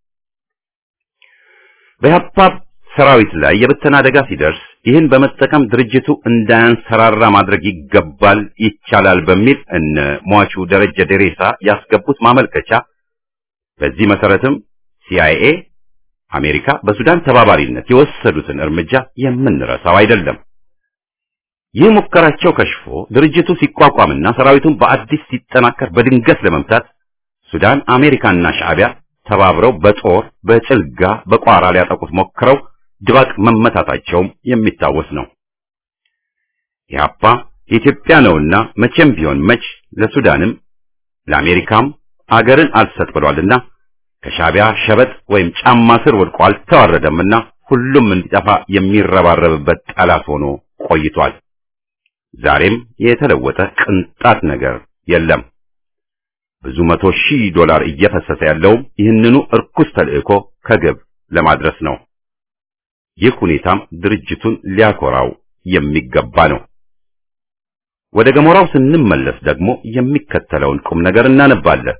S2: በኢህአፓ ሰራዊት ላይ የብተና አደጋ ሲደርስ ይህን በመጠቀም ድርጅቱ እንዳያንሰራራ ማድረግ ይገባል፣ ይቻላል በሚል እነ ሟቹ ደረጀ ደሬሳ ያስገቡት ማመልከቻ በዚህ መሰረትም CIA አሜሪካ በሱዳን ተባባሪነት የወሰዱትን እርምጃ የምንረሳው አይደለም። ይህ ሙከራቸው ከሽፎ ድርጅቱ ሲቋቋምና ሰራዊቱን በአዲስ ሲጠናከር በድንገት ለመምታት ሱዳን አሜሪካና ሻዕቢያ ተባብረው በጦር በጭልጋ በቋራ ሊያጠቁት ሞክረው ድባቅ መመታታቸውም የሚታወስ ነው። ኢህአፓ የኢትዮጵያ ነውና መቼም ቢሆን መች ለሱዳንም ለአሜሪካም አገርን አልሰጥ ብሏልና ከሻዕቢያ ሸበጥ ወይም ጫማ ስር ወድቆ አልተዋረደምና ሁሉም እንዲጠፋ የሚረባረብበት ጠላት ሆኖ ቆይቷል። ዛሬም የተለወጠ ቅንጣት ነገር የለም። ብዙ $100,000 እየፈሰሰ ያለው ይህንኑ እርኩስ ተልእኮ ከግብ ለማድረስ ነው። ይህ ሁኔታም ድርጅቱን ሊያኮራው የሚገባ ነው። ወደ ገሞራው ስንመለስ ደግሞ የሚከተለውን ቁም ነገር እናነባለን።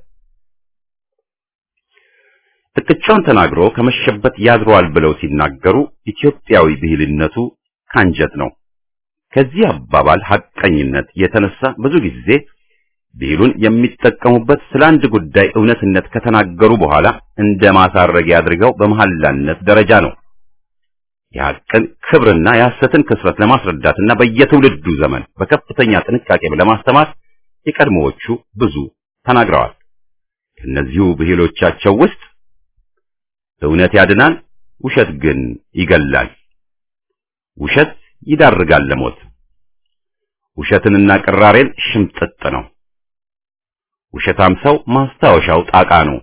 S2: ጥቅቻውን ተናግሮ ከመሸበት ያድሯል ብለው ሲናገሩ ኢትዮጵያዊ ብሂልነቱ ካንጀት ነው። ከዚህ አባባል ሐቀኝነት የተነሳ ብዙ ጊዜ ብሂሉን የሚጠቀሙበት ስለ አንድ ጉዳይ እውነትነት ከተናገሩ በኋላ እንደ ማሳረጊያ አድርገው በመሐላነት ደረጃ ነው። የሐቅን ክብርና የሐሰትን ክስረት ለማስረዳትና በየትውልዱ ዘመን በከፍተኛ ጥንቃቄ ለማስተማር የቀድሞዎቹ ብዙ ተናግረዋል። ከእነዚሁ ብሂሎቻቸው ውስጥ እውነት ያድናል፣ ውሸት ግን ይገላል፣ ውሸት ይዳርጋል ለሞት፣ ውሸትንና ቅራሬን ሽምጥጥ ነው፣ ውሸታም ሰው ማስታወሻው ጣቃ ነው፣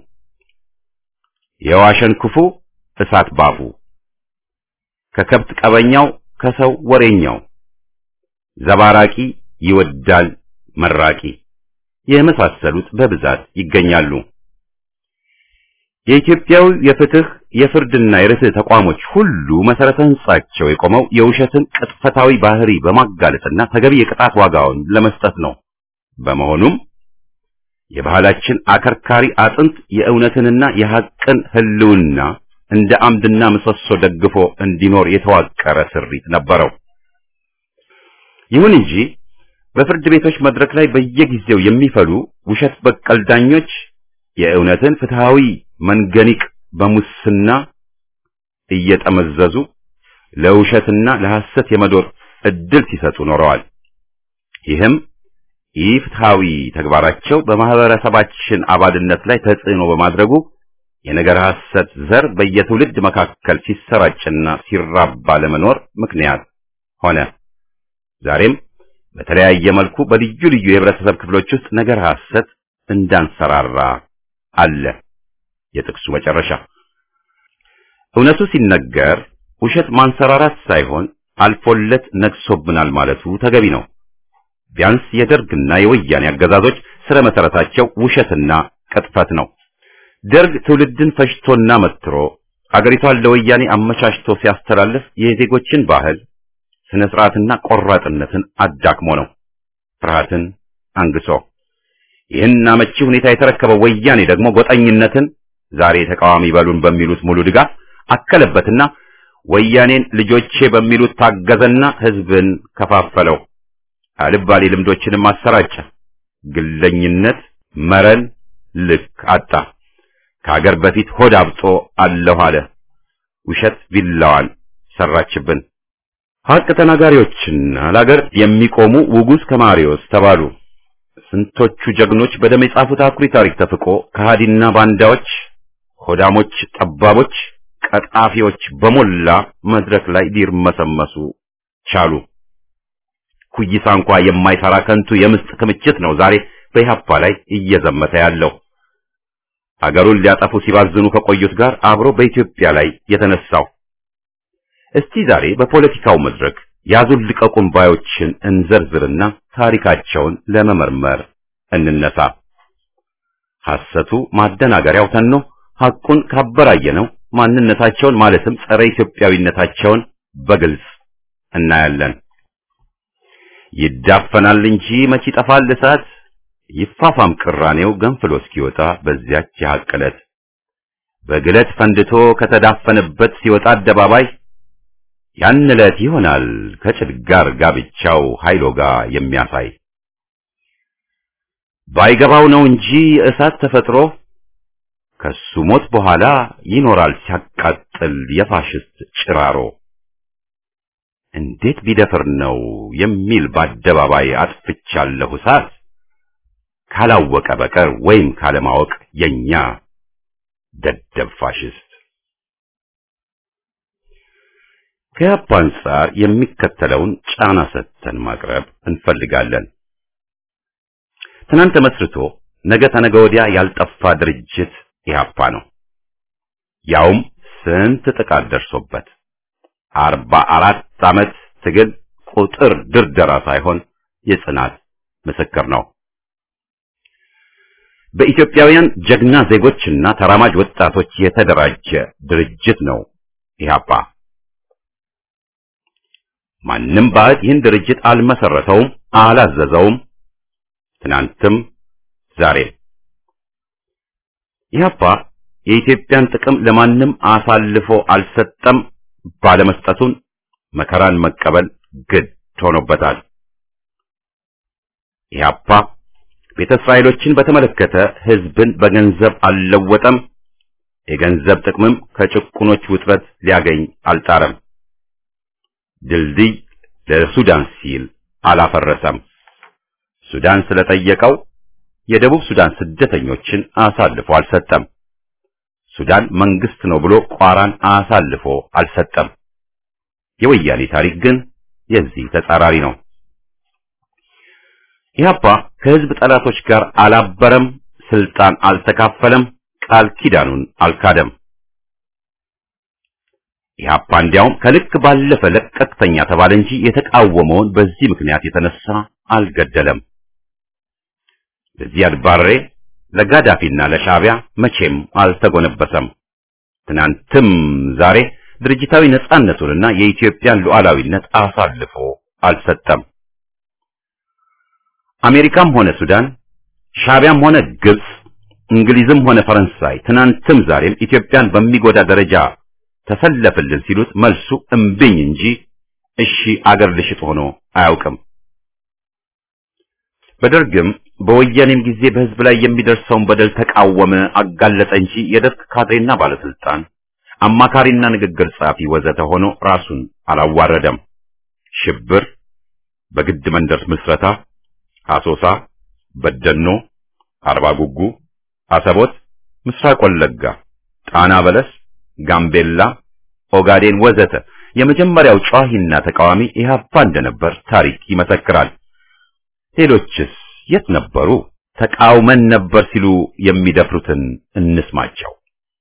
S2: የዋሸን ክፉ እሳት ባፉ፣ ከከብት ቀበኛው ከሰው ወሬኛው፣ ዘባራቂ ይወዳል መራቂ የመሳሰሉት በብዛት ይገኛሉ። የኢትዮጵያው የፍትህ የፍርድና የርትዕ ተቋሞች ሁሉ መሰረተ ህንጻቸው የቆመው የውሸትን ቅጥፈታዊ ባህሪ በማጋለጥና ተገቢ የቅጣት ዋጋውን ለመስጠት ነው። በመሆኑም የባህላችን አከርካሪ አጥንት የእውነትንና የሐቅን ህልውና እንደ አምድና ምሰሶ ደግፎ እንዲኖር የተዋቀረ ስሪት ነበረው። ይሁን እንጂ በፍርድ ቤቶች መድረክ ላይ በየጊዜው የሚፈሉ ውሸት በቀል ዳኞች የእውነትን ፍትሃዊ መንገኒቅ በሙስና እየጠመዘዙ ለውሸትና ለሐሰት የመዶር እድል ሲሰጡ ኖረዋል። ይህም ኢፍትሃዊ ተግባራቸው በማህበረሰባችን አባልነት ላይ ተጽዕኖ በማድረጉ የነገር ሐሰት ዘር በየትውልድ መካከል ሲሰራጭና ሲራባ ለመኖር ምክንያት ሆነ። ዛሬም በተለያየ መልኩ በልዩ ልዩ የህብረተሰብ ክፍሎች ውስጥ ነገር ሐሰት እንዳንሰራራ አለ። የጥቅሱ መጨረሻ እውነቱ ሲነገር ውሸት ማንሰራራት ሳይሆን አልፎለት ነግሶብናል ማለቱ ተገቢ ነው። ቢያንስ የደርግና የወያኔ አገዛዞች ስለ መሰረታቸው ውሸትና ቅጥፈት ነው። ደርግ ትውልድን ፈጅቶና መትሮ አገሪቷን ለወያኔ አመቻችቶ ሲያስተላልፍ የዜጎችን ባህል ስነ ስርዓትና ቆራጥነትን አዳክሞ ነው፣ ፍርሃትን አንግሶ። ይህን አመቺ ሁኔታ የተረከበው ወያኔ ደግሞ ጎጠኝነትን ዛሬ ተቃዋሚ በሉን በሚሉት ሙሉ ድጋፍ አከለበትና ወያኔን ልጆቼ በሚሉት ታገዘና ህዝብን ከፋፈለው። አልባሌ ልምዶችንም አሰራጨ። ግለኝነት መረን ልክ አጣ። ከሀገር በፊት ሆድ አብጦ አለሁ አለ። ውሸት ቢላዋን ሰራችብን። ሐቅ ተናጋሪዎችና ለሀገር የሚቆሙ ውጉዝ ከማሪዎስ ተባሉ። ስንቶቹ ጀግኖች በደም የጻፉት አኩሪ ታሪክ ተፍቆ ከሃዲና ባንዳዎች፣ ሆዳሞች፣ ጠባቦች፣ ቀጣፊዎች በሞላ መድረክ ላይ ሊርመሰመሱ ቻሉ። ኩይሳ እንኳ የማይሰራ ከንቱ የምስጥ ክምችት ነው ዛሬ በኢህአፓ ላይ እየዘመተ ያለው። ሀገሩን ሊያጠፉ ሲባዝኑ ከቆዩት ጋር አብሮ በኢትዮጵያ ላይ የተነሳው። እስቲ ዛሬ በፖለቲካው መድረክ ያዙን ልቀቁን ባዮችን እንዘርዝርና ታሪካቸውን ለመመርመር እንነሳ። ሐሰቱ ማደናገሪያው ተኖ ሐቁን ካበራየነው ማንነታቸውን ማለትም ጸረ ኢትዮጵያዊነታቸውን በግልጽ እናያለን። ይዳፈናል እንጂ መች ይጠፋል እሳት፣ ይፋፋም ቅራኔው ገንፍሎ እስኪወጣ በዚያች የሐቅ ዕለት። በግለት ፈንድቶ ከተዳፈነበት ሲወጣ አደባባይ ያን ዕለት ይሆናል ከጭድ ጋር ጋብቻው ኃይሎ ጋር የሚያሳይ። ባይገባው ነው እንጂ እሳት ተፈጥሮ ከሱ ሞት በኋላ ይኖራል ሲያቃጥል የፋሽስት ጭራሮ። እንዴት ቢደፍር ነው የሚል በአደባባይ አጥፍቻለሁ እሳት ካላወቀ በቀር ወይም ካለማወቅ የኛ ደደብ ፋሽስት። ከኢህአፓ አንጻር የሚከተለውን ጫና ሰጥተን ማቅረብ እንፈልጋለን። ትናንት መስርቶ ነገ ተነገ ወዲያ ያልጠፋ ድርጅት ኢህአፓ ነው። ያውም ስንት ጥቃት ደርሶበት 44 ዓመት ትግል ቁጥር ድርደራ ሳይሆን የጽናት ምስክር ነው። በኢትዮጵያውያን ጀግና ዜጎችና ተራማጅ ወጣቶች የተደራጀ ድርጅት ነው ኢህአፓ። ማንም ባዕድ ይህን ድርጅት አልመሰረተውም፣ አላዘዘውም። ትናንትም ዛሬም ኢህአፓ የኢትዮጵያን ጥቅም ለማንም አሳልፎ አልሰጠም። ባለመስጠቱን መከራን መቀበል ግድ ሆኖበታል። ኢህአፓ ቤተ እስራኤሎችን በተመለከተ ህዝብን በገንዘብ አልለወጠም። የገንዘብ ጥቅምም ከጭቁኖች ውጥረት ሊያገኝ አልጣረም። ድልድይ ለሱዳን ሲል አላፈረሰም። ሱዳን ስለጠየቀው የደቡብ ሱዳን ስደተኞችን አሳልፎ አልሰጠም። ሱዳን መንግስት ነው ብሎ ቋራን አሳልፎ አልሰጠም። የወያኔ ታሪክ ግን የዚህ ተጻራሪ ነው። ኢህአፓ ከህዝብ ጠላቶች ጋር አላበረም፣ ስልጣን አልተካፈለም፣ ቃል ኪዳኑን አልካደም። ኢህአፓ እንዲያውም ከልክ ባለፈ ለቀቅተኛ ተባለ እንጂ የተቃወመውን በዚህ ምክንያት የተነሳ አልገደለም። ለዚያድ ባሬ ለጋዳፊና ለሻዕቢያ መቼም አልተጎነበሰም። ትናንትም ዛሬ ድርጅታዊ ነጻነቱንና የኢትዮጵያን ሉዓላዊነት አሳልፎ አልሰጠም። አሜሪካም ሆነ ሱዳን፣ ሻዕቢያም ሆነ ግብጽ፣ እንግሊዝም ሆነ ፈረንሳይ ትናንትም ዛሬም ኢትዮጵያን በሚጎዳ ደረጃ ተሰለፍልን ሲሉት መልሱ እምብኝ እንጂ እሺ አገር ልሽጥ ሆኖ አያውቅም። በደርግም በወያኔም ጊዜ በህዝብ ላይ የሚደርሰውን በደል ተቃወመ፣ አጋለጠ እንጂ የደርግ ካድሬና ባለስልጣን አማካሪና ንግግር ጸሐፊ ወዘተ ሆኖ ራሱን አላዋረደም። ሽብር፣ በግድ መንደር ምስረታ፣ አሶሳ፣ በደኖ፣ አርባ ጉጉ፣ አሰቦት፣ ምስራቅ ወለጋ፣ ጣና በለስ፣ ጋምቤላ፣ ኦጋዴን ወዘተ የመጀመሪያው ጨዋሂና ተቃዋሚ ኢህአፓ እንደነበር ታሪክ ይመሰክራል። ሌሎችስ የት ነበሩ? ተቃውመን ነበር ሲሉ የሚደፍሩትን እንስማቸው።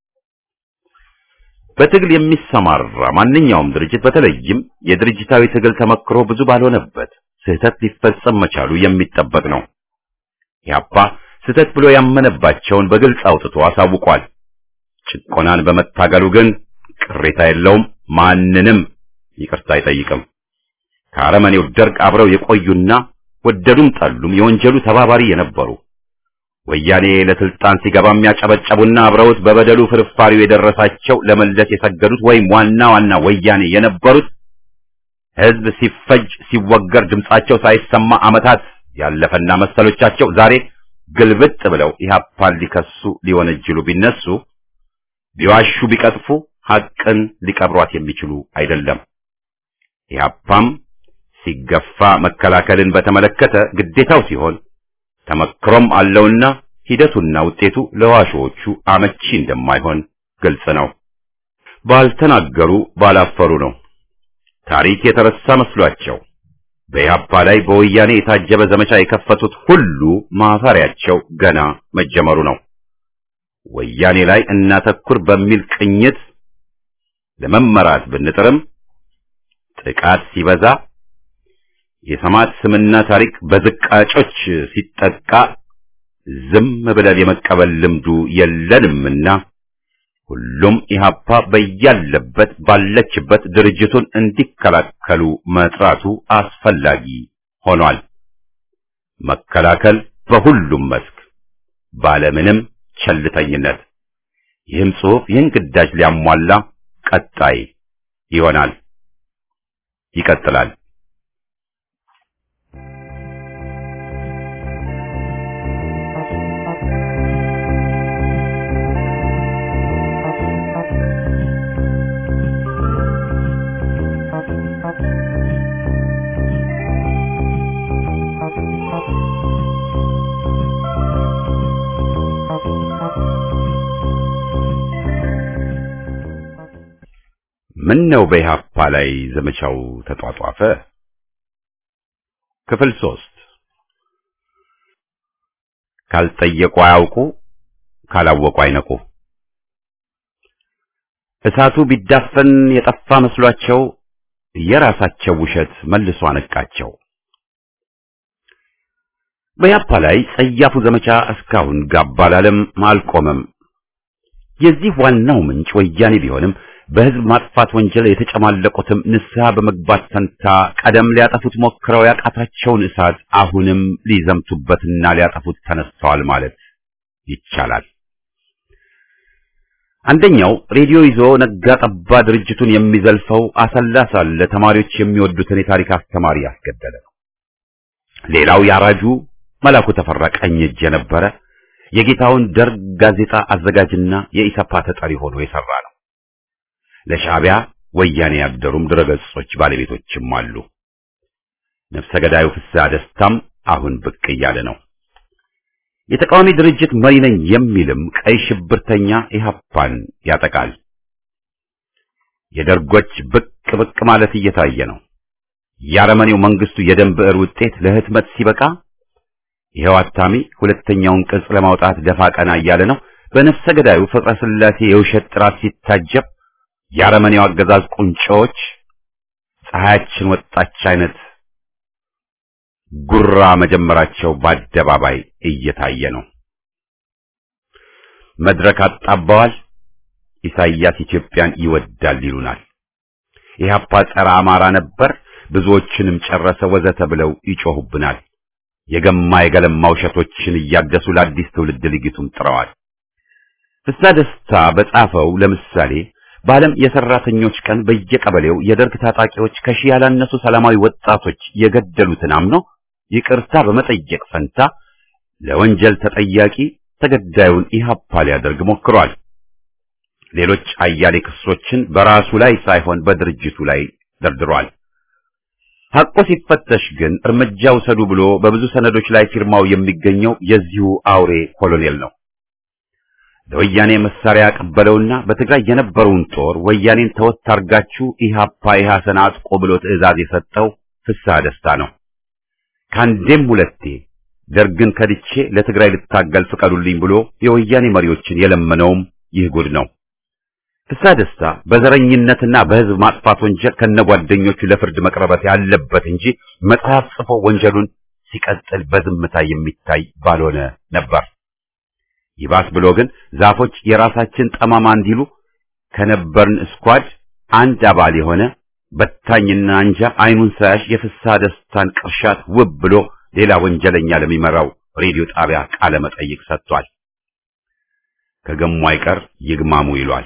S2: በትግል የሚሰማራ ማንኛውም ድርጅት በተለይም የድርጅታዊ ትግል ተመክሮ ብዙ ባልሆነበት ስህተት ሊፈጸም መቻሉ የሚጠበቅ ነው። ኢህአፓ ስህተት ብሎ ያመነባቸውን በግልጽ አውጥቶ አሳውቋል። ጭቆናን በመታገሉ ግን ቅሬታ የለውም፣ ማንንም ይቅርታ አይጠይቅም። ከአረመኔው ደርግ አብረው የቆዩና ወደዱም ጠሉም የወንጀሉ ተባባሪ የነበሩ ወያኔ ለስልጣን ሲገባ የሚያጨበጨቡና አብረውት በበደሉ ፍርፋሪው የደረሳቸው ለመለስ የሰገዱት ወይም ዋና ወያኔ የነበሩት ህዝብ ሲፈጅ ሲወገር ድምጻቸው ሳይሰማ ዓመታት ያለፈና መሰሎቻቸው ዛሬ ግልብጥ ብለው ኢህአፓን ሊከሱ ሊወነጅሉ ቢነሱ ቢዋሹ ቢቀጥፉ ሐቅን ሊቀብሯት የሚችሉ አይደለም። ኢህአፓም ሲገፋ መከላከልን በተመለከተ ግዴታው ሲሆን ተመክሮም አለውና ሂደቱና ውጤቱ ለዋሾቹ አመቺ እንደማይሆን ግልጽ ነው። ባልተናገሩ ባላፈሩ ነው። ታሪክ የተረሳ መስሏቸው በኢህአፓ ላይ በወያኔ የታጀበ ዘመቻ የከፈቱት ሁሉ ማፈሪያቸው ገና መጀመሩ ነው። ወያኔ ላይ እናተኩር በሚል ቅኝት ለመመራት ብንጥርም ጥቃት ሲበዛ የሰማዕት ስምና ታሪክ በዝቃጮች ሲጠቃ ዝም ብለን የመቀበል ልምዱ የለንምና ሁሉም ኢህአፓ በያለበት ባለችበት ድርጅቱን እንዲከላከሉ መጥራቱ አስፈላጊ ሆኗል። መከላከል በሁሉም መስክ ባለምንም ቸልተኝነት። ይህም ጽሑፍ ይህን ግዳጅ ሊያሟላ ቀጣይ ይሆናል፣ ይቀጥላል። ምን ነው በኢህአፓ ላይ ዘመቻው ተጧጧፈ? ክፍል 3 ካልጠየቁ አያውቁ፣ ካላወቁ አይነቁ። እሳቱ ቢዳፈን የጠፋ መስሏቸው የራሳቸው ውሸት መልሶ አነቃቸው። በኢህአፓ ላይ ጸያፉ ዘመቻ እስካሁን ጋብ አላለም፣ አልቆመም። የዚህ ዋናው ምንጭ ወያኔ ቢሆንም በህዝብ ማጥፋት ወንጀል የተጨማለቁትም ንስሐ በመግባት ፈንታ ቀደም ሊያጠፉት ሞክረው ያቃታቸውን እሳት አሁንም ሊዘምቱበትና ሊያጠፉት ተነስተዋል ማለት ይቻላል። አንደኛው ሬዲዮ ይዞ ነጋ ጠባ ድርጅቱን የሚዘልፈው አሰላ ሳለ ተማሪዎች የሚወዱትን የታሪክ አስተማሪ ያስገደለ ነው። ሌላው ያራጁ መላኩ ተፈራ ቀኝ እጅ የነበረ የጌታውን ደርግ ጋዜጣ አዘጋጅና የኢሰፓ ተጠሪ ሆኖ የሰራ ነው። ለሻዕቢያ ወያኔ ያደሩም ድረገጾች ባለቤቶችም አሉ። ነፍሰ ገዳዩ ፍስሐ ደስታም አሁን ብቅ እያለ ነው። የተቃዋሚ ድርጅት መሪ ነኝ የሚልም ቀይ ሽብርተኛ ኢህአፓን ያጠቃል። የደርጎች ብቅ ማለት እየታየ ነው። የአረመኔው መንግስቱ የደም ብዕር ውጤት ለህትመት ሲበቃ ይሄው አታሚ ሁለተኛውን ቅጽ ለማውጣት ደፋ ቀና እያለ ነው። በነፍሰ ገዳዩ ፍቅረ ስላሴ የውሸት ጥራት ሲታጀብ የአረመኔው አገዛዝ ቁንጮች ፀሐያችን ወጣች አይነት ጉራ መጀመራቸው በአደባባይ እየታየ ነው። መድረክ አጣባዋል። ኢሳይያስ ኢትዮጵያን ይወዳል ይሉናል። ኢህአፓ ጸረ አማራ ነበር፣ ብዙዎችንም ጨረሰ ወዘተ ብለው ይጮሁብናል። የገማ የገለማ ውሸቶችን እያደሱ ለአዲስ ትውልድ ልጊቱም ጥረዋል። ፍስሐ ደስታ በጻፈው ለምሳሌ በዓለም የሰራተኞች ቀን በየቀበሌው የደርግ ታጣቂዎች ከሺህ ያላነሱ ሰላማዊ ወጣቶች የገደሉትን አምኖ ይቅርታ በመጠየቅ ፈንታ ለወንጀል ተጠያቂ ተገዳዩን ኢህአፓ ሊያደርግ ሞክሯል። ሌሎች አያሌ ክሶችን በራሱ ላይ ሳይሆን በድርጅቱ ላይ ደርድሯል። ሐቆ ሲፈተሽ ግን እርምጃ ውሰዱ ብሎ በብዙ ሰነዶች ላይ ፊርማው የሚገኘው የዚሁ አውሬ ኮሎኔል ነው። ለወያኔ መሳሪያ ያቀበለውና በትግራይ የነበረውን ጦር ወያኔን ተወት አርጋችሁ ኢህአፓ ኢህአሰን አጥቆ ብሎ ትዕዛዝ የሰጠው ፍስሐ ደስታ ነው። ካንዴም ሁለቴ ደርግን ከድቼ ለትግራይ ልታገል ፍቀዱልኝ ብሎ የወያኔ መሪዎችን የለመነውም ይህ ጉድ ነው። ፍስሐ ደስታ በዘረኝነትና በህዝብ ማጥፋት ወንጀል ከነጓደኞቹ ለፍርድ መቅረበት ያለበት እንጂ መጽሐፍ ጽፎ ወንጀሉን ሲቀጥል በዝምታ የሚታይ ባልሆነ ነበር። ይባስ ብሎ ግን ዛፎች የራሳችን ጠማማ እንዲሉ ከነበርን ስኳድ አንድ አባል የሆነ በታኝና አንጃ አይኑን ሳያሽ የፍስሐ ደስታን ቅርሻት ውብ ብሎ ሌላ ወንጀለኛ ለሚመራው ሬዲዮ ጣቢያ ቃለ መጠይቅ ሰጥቷል። ከገሙ አይቀር ይግማሙ ይሏል።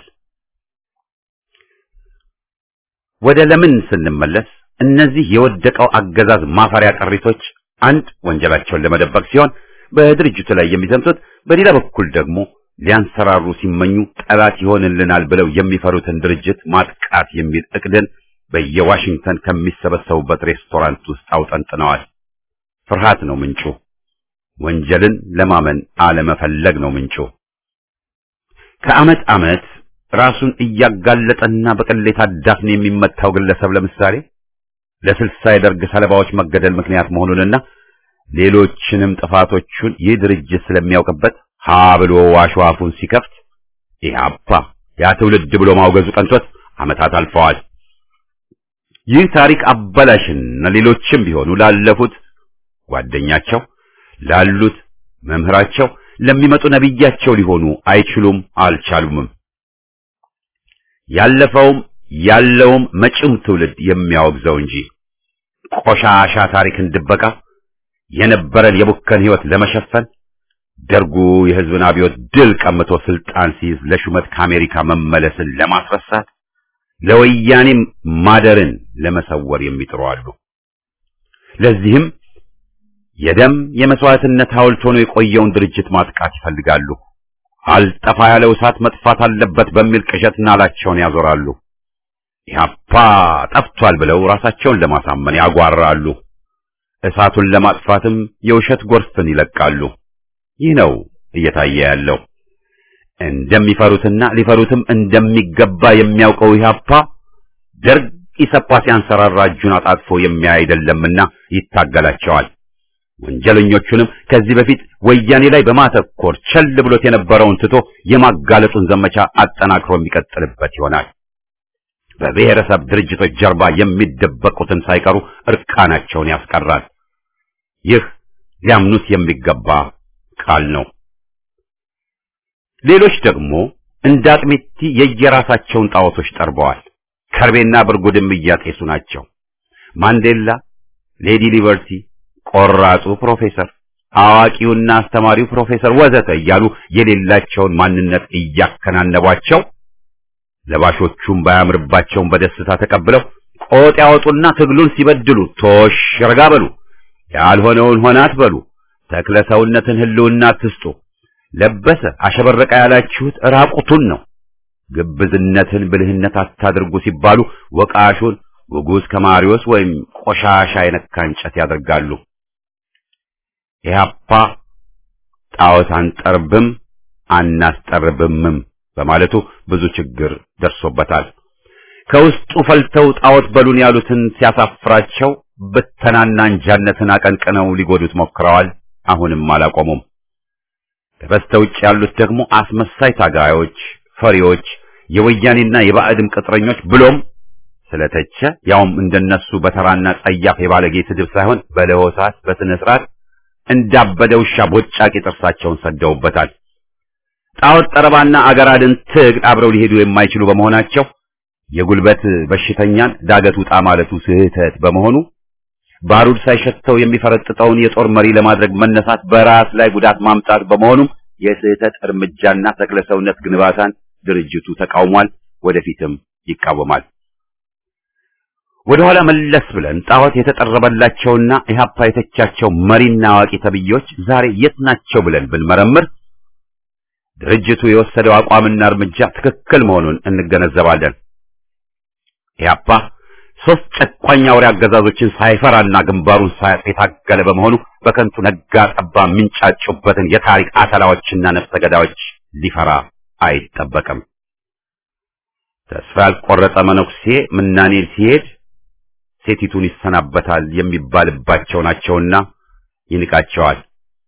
S2: ወደ ለምን ስንመለስ እነዚህ የወደቀው አገዛዝ ማፈሪያ ቅሪቶች አንድ ወንጀላቸውን ለመደበቅ ሲሆን በድርጅቱ ላይ የሚዘምቱት፣ በሌላ በኩል ደግሞ ሊያንሰራሩ ሲመኙ ጠላት ይሆንልናል ብለው የሚፈሩትን ድርጅት ማጥቃት የሚል እቅድን በየዋሽንግተን ከሚሰበሰቡበት ሬስቶራንት ውስጥ አውጠንጥነዋል። ፍርሃት ነው ምንጩ። ወንጀልን ለማመን አለመፈለግ ነው ምንጩ። ከዓመት ዓመት ራሱን እያጋለጠና በቅሌት አዳፍን የሚመታው ግለሰብ ለምሳሌ ለ60 የደርግ ሰለባዎች መገደል ምክንያት መሆኑንና ሌሎችንም ጥፋቶቹን ይህ ድርጅት ስለሚያውቅበት ሀ ብሎ ዋሽዋፉን ሲከፍት ኢህአፓ ያ ትውልድ ብሎ ማውገዙ ቀንቶት ዓመታት አልፈዋል። ይህ ታሪክ አበላሽና ሌሎችም ቢሆኑ ላለፉት ጓደኛቸው፣ ላሉት መምህራቸው፣ ለሚመጡ ነብያቸው ሊሆኑ አይችሉም፣ አልቻሉምም። ያለፈውም ያለውም መጪውም ትውልድ የሚያወግዘው እንጂ ቆሻሻ ታሪክን ድበቃ የነበረን የቡከን ህይወት ለመሸፈን ደርጉ የህዝብን አብዮት ድል ቀምቶ ስልጣን ሲይዝ ለሹመት ከአሜሪካ መመለስን ለማስረሳት ለወያኔም ማደርን ለመሰወር የሚጥሩ አሉ። ለዚህም የደም የመስዋዕትነት ሐውልት ሆኖ የቆየውን ድርጅት ማጥቃት ይፈልጋሉ። አልጠፋ ያለው እሳት መጥፋት አለበት በሚል ቅዠት ናላቸውን ያዞራሉ። ኢህአፓ ጠፍቷል ብለው ራሳቸውን ለማሳመን ያጓራሉ። እሳቱን ለማጥፋትም የውሸት ጎርፍን ይለቃሉ። ይህ ነው እየታየ ያለው። እንደሚፈሩትና ሊፈሩትም እንደሚገባ የሚያውቀው ኢህአፓ ደርግ ኢሰፓ ሲያንሰራራ እጁን አጣጥፎ የሚያይ አይደለምና ይታገላቸዋል። ወንጀለኞቹንም ከዚህ በፊት ወያኔ ላይ በማተኮር ቸል ብሎት የነበረውን ትቶ የማጋለጡን ዘመቻ አጠናክሮ የሚቀጥልበት ይሆናል። በብሔረሰብ ድርጅቶች ጀርባ የሚደበቁትን ሳይቀሩ እርቃናቸውን ያስቀራል። ይህ ሊያምኑት የሚገባ ቃል ነው። ሌሎች ደግሞ እንደ አጥሚቲ የየራሳቸውን ጣዖቶች ጠርበዋል። ከርቤና ብርጉድም እያጤሱ ናቸው። ማንዴላ፣ ሌዲ ሊበርቲ፣ ቆራጡ ፕሮፌሰር፣ አዋቂውና አስተማሪው ፕሮፌሰር ወዘተ እያሉ የሌላቸውን ማንነት እያከናነቧቸው ለባሾቹም ባያምርባቸውም በደስታ ተቀብለው ቆጥ ያወጡና ትግሉን ሲበድሉ ቶሽ ረጋ በሉ፣ ያልሆነውን ሆነ አትበሉ፣ ተክለ ሰውነትን ህልውና አትስጡ፣ ለበሰ አሸበረቀ ያላችሁት ራቁቱን ነው፣ ግብዝነትን ብልህነት አታድርጉ ሲባሉ ወቃሹን ጉጉዝ ከማሪዎስ ወይም ቆሻሻ የነካ እንጨት ያደርጋሉ። ኢህአፓ ጣዖት አንጠርብም አናስጠርብምም በማለቱ ብዙ ችግር ደርሶበታል። ከውስጡ ፈልተው ጣዖት በሉን ያሉትን ሲያሳፍራቸው በተናና እንጃነትን አቀንቅነው ሊጎዱት ሞክረዋል። አሁንም አላቆሙም። ከበስተውጭ ያሉት ደግሞ አስመሳይ ታጋዮች፣ ፈሪዎች፣ የወያኔና የባዕድም ቅጥረኞች ብሎም ስለተቸ ያውም እንደነሱ በተራና ጸያፍ የባለጌ ስድብ ሳይሆን በለሆሳስ በስነ ስርዓት እንዳበደ ውሻ ቦጫቂ ጥርሳቸውን ሰደውበታል። ጣዖት ጠረባና አገራድን ትግል አብረው ሊሄዱ የማይችሉ በመሆናቸው የጉልበት በሽተኛን ዳገት ውጣ ማለቱ ስህተት በመሆኑ ባሩድ ሳይሸተው የሚፈረጥጠውን የጦር መሪ ለማድረግ መነሳት በራስ ላይ ጉዳት ማምጣት በመሆኑም የስህተት እርምጃና ተክለ ሰውነት ግንባታን ድርጅቱ ተቃውሟል፣ ወደፊትም ይቃወማል። ወደኋላ መለስ ብለን ጣዖት የተጠረበላቸውና ኢህአፓ የተቻቸው መሪና አዋቂ ተብዮች ዛሬ የት ናቸው ብለን ብንመረምር ድርጅቱ የወሰደው አቋምና እርምጃ ትክክል መሆኑን እንገነዘባለን። ኢህአፓ ሶስት ጨቋኝ አውሬ አገዛዞችን ሳይፈራና ግንባሩን ሳያጥ የታገለ በመሆኑ በከንቱ ነጋ ጠባ ምንጫጩበትን የታሪክ አተላዎችና ነፍሰ ገዳዮች ሊፈራ አይጠበቅም። ተስፋ ያልቆረጠ መነኩሴ ምናኔ ሲሄድ ሴቲቱን ይሰናበታል የሚባልባቸው ናቸውና ይንቃቸዋል።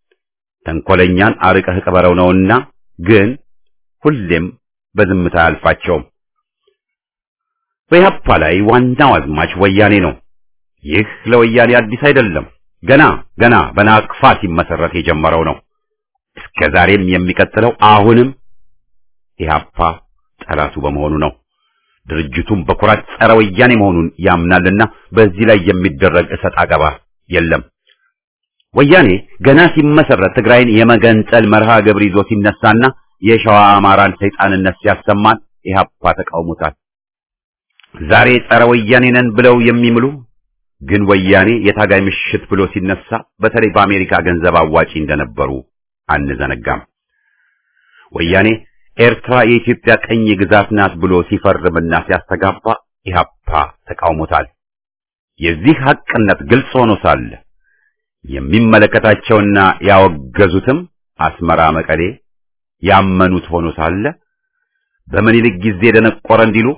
S2: ተንኮለኛን አርቀህ ቅበረው ነውና ግን ሁሌም በዝምታ አያልፋቸውም። በኢህአፓ ላይ ዋናው አዝማች ወያኔ ነው። ይህ ለወያኔ አዲስ አይደለም። ገና በናቅፋ ሲመሰረት የጀመረው ነው። እስከ ዛሬም የሚቀጥለው አሁንም ኢህአፓ ጠላቱ በመሆኑ ነው። ድርጅቱም በኩራት ጸረ ወያኔ መሆኑን ያምናልና በዚህ ላይ የሚደረግ እሰጥ አገባ የለም። ወያኔ ገና ሲመሰረት ትግራይን የመገንጠል መርሃ ግብር ይዞ ሲነሳና የሸዋ አማራን ሰይጣንነት ሲያሰማን ኢህአፓ ተቃውሞታል። ዛሬ ጸረ ወያኔ ነን ብለው የሚምሉ ግን ወያኔ የታጋይ ምሽት ብሎ ሲነሳ በተለይ በአሜሪካ ገንዘብ አዋጪ እንደነበሩ አንዘነጋም። ወያኔ ኤርትራ የኢትዮጵያ ቀኝ ግዛት ናት ብሎ ሲፈርምና ሲያስተጋባ ኢህአፓ ተቃውሞታል። የዚህ ሐቅነት ግልጽ ሆኖ ሳለ የሚመለከታቸውና ያወገዙትም አስመራ፣ መቀሌ ያመኑት ሆኖ ሳለ በምኒልክ ጊዜ ደነቆረ እንዲሉ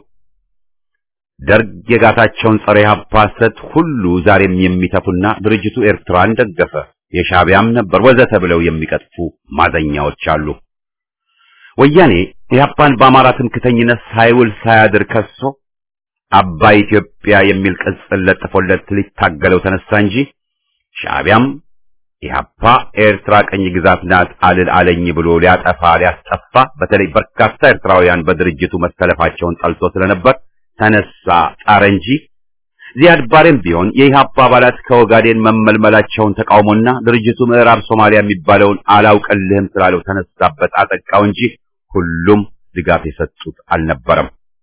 S2: ደርግ የጋታቸውን ጸረ ኢህአፓ ሐሰት ሁሉ ዛሬም የሚተፉና ድርጅቱ ኤርትራን ደገፈ የሻዕቢያም ነበር ወዘተ ብለው የሚቀጥፉ ማዘኛዎች አሉ። ወያኔ ኢህአፓን በአማራ ትምክህተኝነት ሳይውል ሳያድር ከሶ አባይ ኢትዮጵያ የሚል ቅጽል ለጥፎለት ሊታገለው ተነሳ እንጂ ሻዕቢያም ኢህአፓ ኤርትራ ቀኝ ግዛት ናት አለኝ ብሎ ሊያስጠፋ በተለይ በርካታ ኤርትራውያን በድርጅቱ መሰለፋቸውን ጠልቶ ስለነበር ተነሳ ጣረ እንጂ ዚያድ ባሬም ቢሆን የኢህአፓ አባላት ከኦጋዴን መመልመላቸውን ተቃውሞና ድርጅቱ ምዕራብ ሶማሊያ የሚባለውን አላውቅልህም ስላለው ተነሳበት አጠቃው እንጂ ሁሉም ድጋፍ የሰጡት አልነበረም።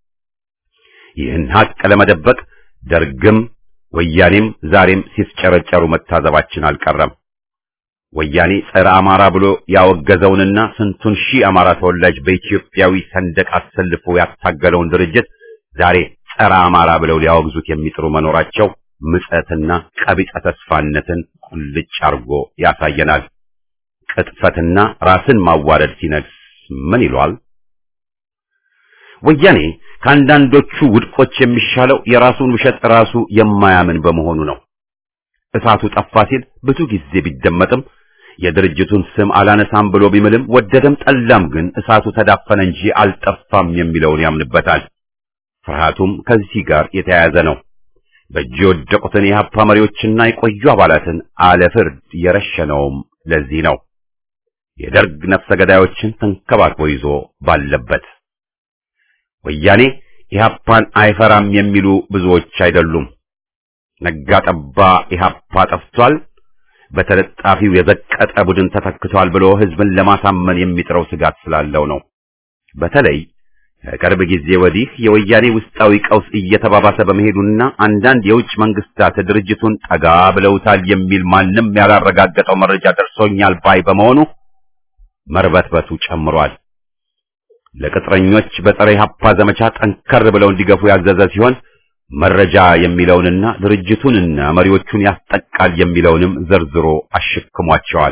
S2: ይህን ሀቅ ለመደበቅ ደርግም ወያኔም ዛሬም ሲስጨረጨሩ መታዘባችን አልቀረም። ወያኔ ጸረ አማራ ብሎ ያወገዘውንና ስንቱን ሺህ አማራ ተወላጅ በኢትዮጵያዊ ሰንደቅ አሰልፎ ያታገለውን ድርጅት ዛሬ ጸረ አማራ ብለው ሊያወግዙት የሚጥሩ መኖራቸው ምጸትና ቀቢጸ ተስፋነትን ቁልጭ አርጎ ያሳየናል። ቅጥፈትና ራስን ማዋረድ ሲነግስ ምን ይሏል? ወያኔ ከአንዳንዶቹ ውድቆች የሚሻለው የራሱን ውሸት ራሱ የማያምን በመሆኑ ነው። እሳቱ ጠፋ ሲል ብዙ ጊዜ ቢደመጥም የድርጅቱን ስም አላነሳም ብሎ ቢምልም ወደደም ጠላም ግን እሳቱ ተዳፈነ እንጂ አልጠፋም የሚለውን ያምንበታል። ፍርሃቱም ከዚህ ጋር የተያያዘ ነው። በእጅ የወደቁትን የኢህአፓ መሪዎችና የቆዩ አባላትን አለፍርድ የረሸነውም ለዚህ ነው። የደርግ ነፍሰ ገዳዮችን ተንከባክቦ ይዞ ባለበት ወያኔ ኢህአፓን አይፈራም የሚሉ ብዙዎች አይደሉም። ነጋ ጠባ ኢህአፓ ጠፍቷል፣ በተለጣፊው የዘቀጠ ቡድን ተተክቷል ብሎ ህዝብን ለማሳመን የሚጥረው ስጋት ስላለው ነው። በተለይ ከቅርብ ጊዜ ወዲህ የወያኔ ውስጣዊ ቀውስ እየተባባሰ በመሄዱና አንዳንድ የውጭ መንግስታት ድርጅቱን ጠጋ ብለውታል የሚል ማንም ያላረጋገጠው መረጃ ደርሶኛል ባይ በመሆኑ መርበትበቱ ጨምሯል። ለቅጥረኞች በፀረ ኢህአፓ ዘመቻ ጠንከር ብለው እንዲገፉ ያዘዘ ሲሆን መረጃ የሚለውንና ድርጅቱንና መሪዎቹን ያስጠቃል የሚለውንም ዘርዝሮ አሽክሟቸዋል።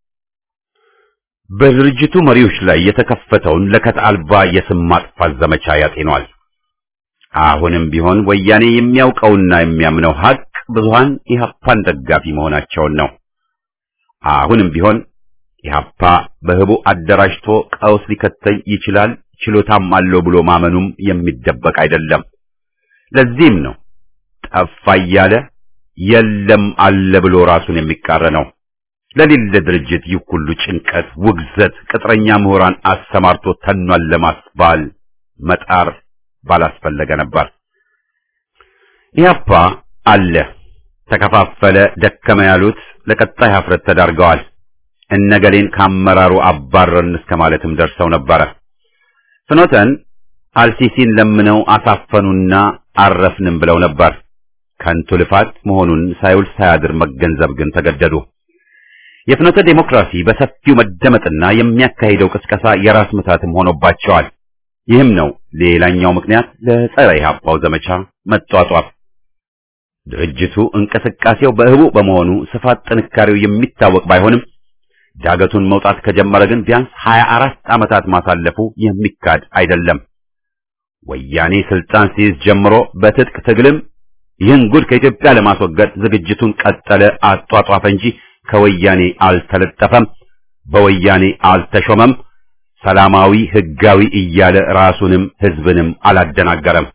S2: በድርጅቱ መሪዎች ላይ የተከፈተውን ለከት አልባ የስም ማጥፋት ዘመቻ ያጤኗል። አሁንም ቢሆን ወያኔ የሚያውቀውና የሚያምነው ሀቅ ብዙሃን ኢህአፓን ደጋፊ መሆናቸውን ነው። አሁንም ቢሆን ኢህአፓ በህቡ አደራጅቶ ቀውስ ሊከተል ይችላል፣ ችሎታም አለው ብሎ ማመኑም የሚደበቅ አይደለም። ለዚህም ነው ጠፋ እያለ የለም አለ ብሎ ራሱን የሚቃረነው። ለሌለ ድርጅት ይህ ሁሉ ጭንቀት፣ ውግዘት፣ ቅጥረኛ ምሁራን አሰማርቶ ተኗል ለማስባል መጣር ባላስፈለገ ነበር። ኢህአፓ አለ፣ ተከፋፈለ፣ ደከመ ያሉት ለቀጣይ ሀፍረት ተዳርገዋል። እነገሌን ካመራሩ አባረርን እስከ ማለትም ደርሰው ነበረ። ፍኖተን አልሲሲን ለምነው አሳፈኑና አረፍንም ብለው ነበር። ከንቱ ልፋት መሆኑን ሳይውል ሳያድር መገንዘብ ግን ተገደዱ። የፍኖተ ዴሞክራሲ በሰፊው መደመጥና የሚያካሂደው ቅስቀሳ የራስ ምታትም ሆኖባቸዋል። ይህም ነው ሌላኛው ምክንያት ለጸረ ኢህአፓው ዘመቻ መጧጧፍ። ድርጅቱ እንቅስቃሴው በህቡ በመሆኑ ስፋት ጥንካሬው የሚታወቅ ባይሆንም ዳገቱን መውጣት ከጀመረ ግን ቢያንስ 24 ዓመታት ማሳለፉ የሚካድ አይደለም። ወያኔ ስልጣን ሲይዝ ጀምሮ በትጥቅ ትግልም ይህን ጉድ ከኢትዮጵያ ለማስወገድ ዝግጅቱን ቀጠለ፣ አጧጧፈ እንጂ ከወያኔ አልተለጠፈም፣ በወያኔ አልተሾመም፣ ሰላማዊ ህጋዊ እያለ ራሱንም ህዝብንም አላደናገረም።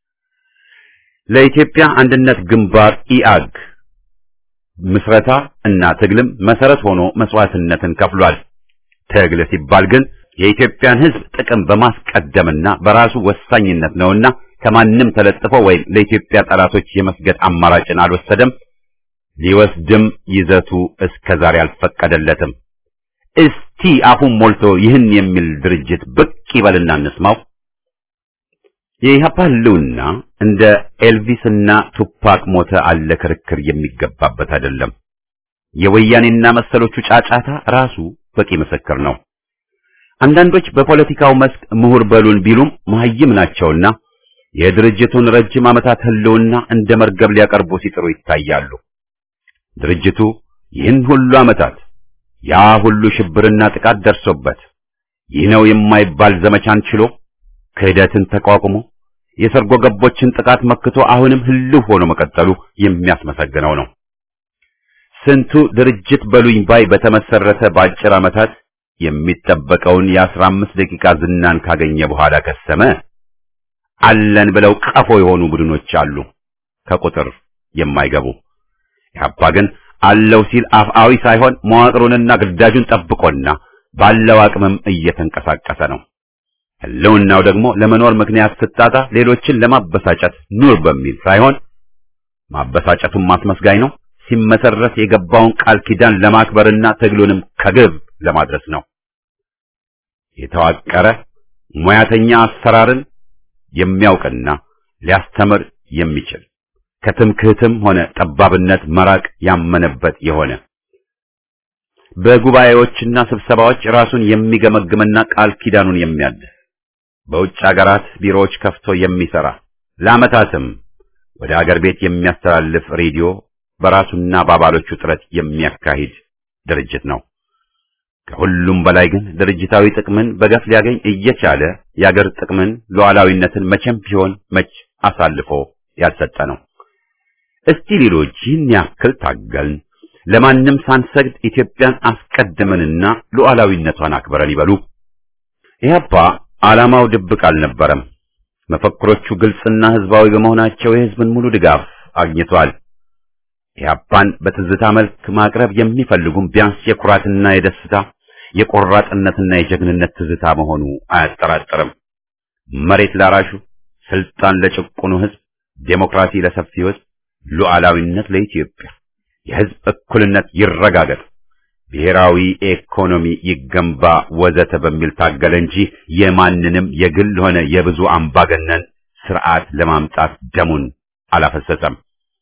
S2: ለኢትዮጵያ አንድነት ግንባር ኢአግ ምስረታ እና ትግልም መሰረት ሆኖ መስዋዕትነትን ከፍሏል። ትግል ሲባል ግን የኢትዮጵያን ህዝብ ጥቅም በማስቀደምና በራሱ ወሳኝነት ነውና ከማንም ተለጥፎ ወይም ለኢትዮጵያ ጠላቶች የመስገድ አማራጭን አልወሰደም። ሊወስድም ይዘቱ እስከዛሬ አልፈቀደለትም። እስቲ አፉን ሞልቶ ይህን የሚል ድርጅት ብቅ ይበልና እንስማው። የኢህአፓ ህልውና እንደ ኤልቪስና ቱፓክ ሞተ አለ ክርክር የሚገባበት አይደለም። የወያኔና መሰሎቹ ጫጫታ ራሱ በቂ ምስክር ነው። አንዳንዶች በፖለቲካው መስክ ምሁር በሉን ቢሉም መሀይም ናቸውና የድርጅቱን ረጅም ዓመታት ህልውና እንደ መርገብ ሊያቀርቡ ሲጥሩ ይታያሉ። ድርጅቱ ይህን ሁሉ ዓመታት ያ ሁሉ ሽብርና ጥቃት ደርሶበት ይህ ነው የማይባል ዘመቻን ችሎ ክህደትን ተቋቁሞ የሰርጎ ገቦችን ጥቃት መክቶ አሁንም ህልው ሆኖ መቀጠሉ የሚያስመሰግነው ነው። ስንቱ ድርጅት በሉኝ ባይ በተመሰረተ በአጭር ዓመታት የሚጠበቀውን የ15 ደቂቃ ዝናን ካገኘ በኋላ ከሰመ። አለን ብለው ቀፎ የሆኑ ቡድኖች አሉ፣ ከቁጥር የማይገቡ። ኢህአፓ ግን አለው ሲል አፍአዊ ሳይሆን መዋቅሩንና ግዳጁን ጠብቆና ባለው አቅምም እየተንቀሳቀሰ ነው። ህልውናው ደግሞ ለመኖር ምክንያት ስታጣ ሌሎችን ለማበሳጨት ኑር በሚል ሳይሆን ማበሳጨቱን ማስመስጋኝ ነው። ሲመሰረት የገባውን ቃል ኪዳን ለማክበርና ትግሉንም ከግብ ለማድረስ ነው። የተዋቀረ ሙያተኛ አሰራርን የሚያውቅና ሊያስተምር የሚችል ከትምክህትም ሆነ ጠባብነት መራቅ ያመነበት የሆነ በጉባኤዎችና ስብሰባዎች ራሱን የሚገመግምና ቃል ኪዳኑን የሚያድስ በውጭ ሀገራት ቢሮዎች ከፍቶ የሚሰራ ለዓመታትም ወደ አገር ቤት የሚያስተላልፍ ሬዲዮ በራሱና በአባሎቹ ጥረት የሚያካሂድ ድርጅት ነው። ከሁሉም በላይ ግን ድርጅታዊ ጥቅምን በገፍ ሊያገኝ እየቻለ የአገር ጥቅምን ሉዓላዊነትን መቼም ቢሆን መች አሳልፎ ያልሰጠ ነው። እስቲ ሌሎች ይህን ያክል ታገልን፣ ለማንም ሳንሰግድ ኢትዮጵያን አስቀድመንና ሉዓላዊነቷን አክብረን ይበሉ። ኢህአፓ ዓላማው ድብቅ አልነበረም። መፈክሮቹ ግልጽና ህዝባዊ በመሆናቸው የህዝብን ሙሉ ድጋፍ አግኝቷል። ኢህአፓን በትዝታ መልክ ማቅረብ የሚፈልጉም ቢያንስ የኩራትና የደስታ የቆራጥነትና የጀግንነት ትዝታ መሆኑ አያጠራጥርም። መሬት ላራሹ፣ ስልጣን ለጭቁኑ ህዝብ፣ ዴሞክራሲ ለሰፊው ህዝብ፣ ሉዓላዊነት ለኢትዮጵያ፣ የህዝብ እኩልነት ይረጋገጥ፣ ብሔራዊ ኢኮኖሚ ይገንባ ወዘተ በሚል ታገለ እንጂ የማንንም የግል ሆነ የብዙ አምባገነን ስርዓት ለማምጣት ደሙን አላፈሰሰም።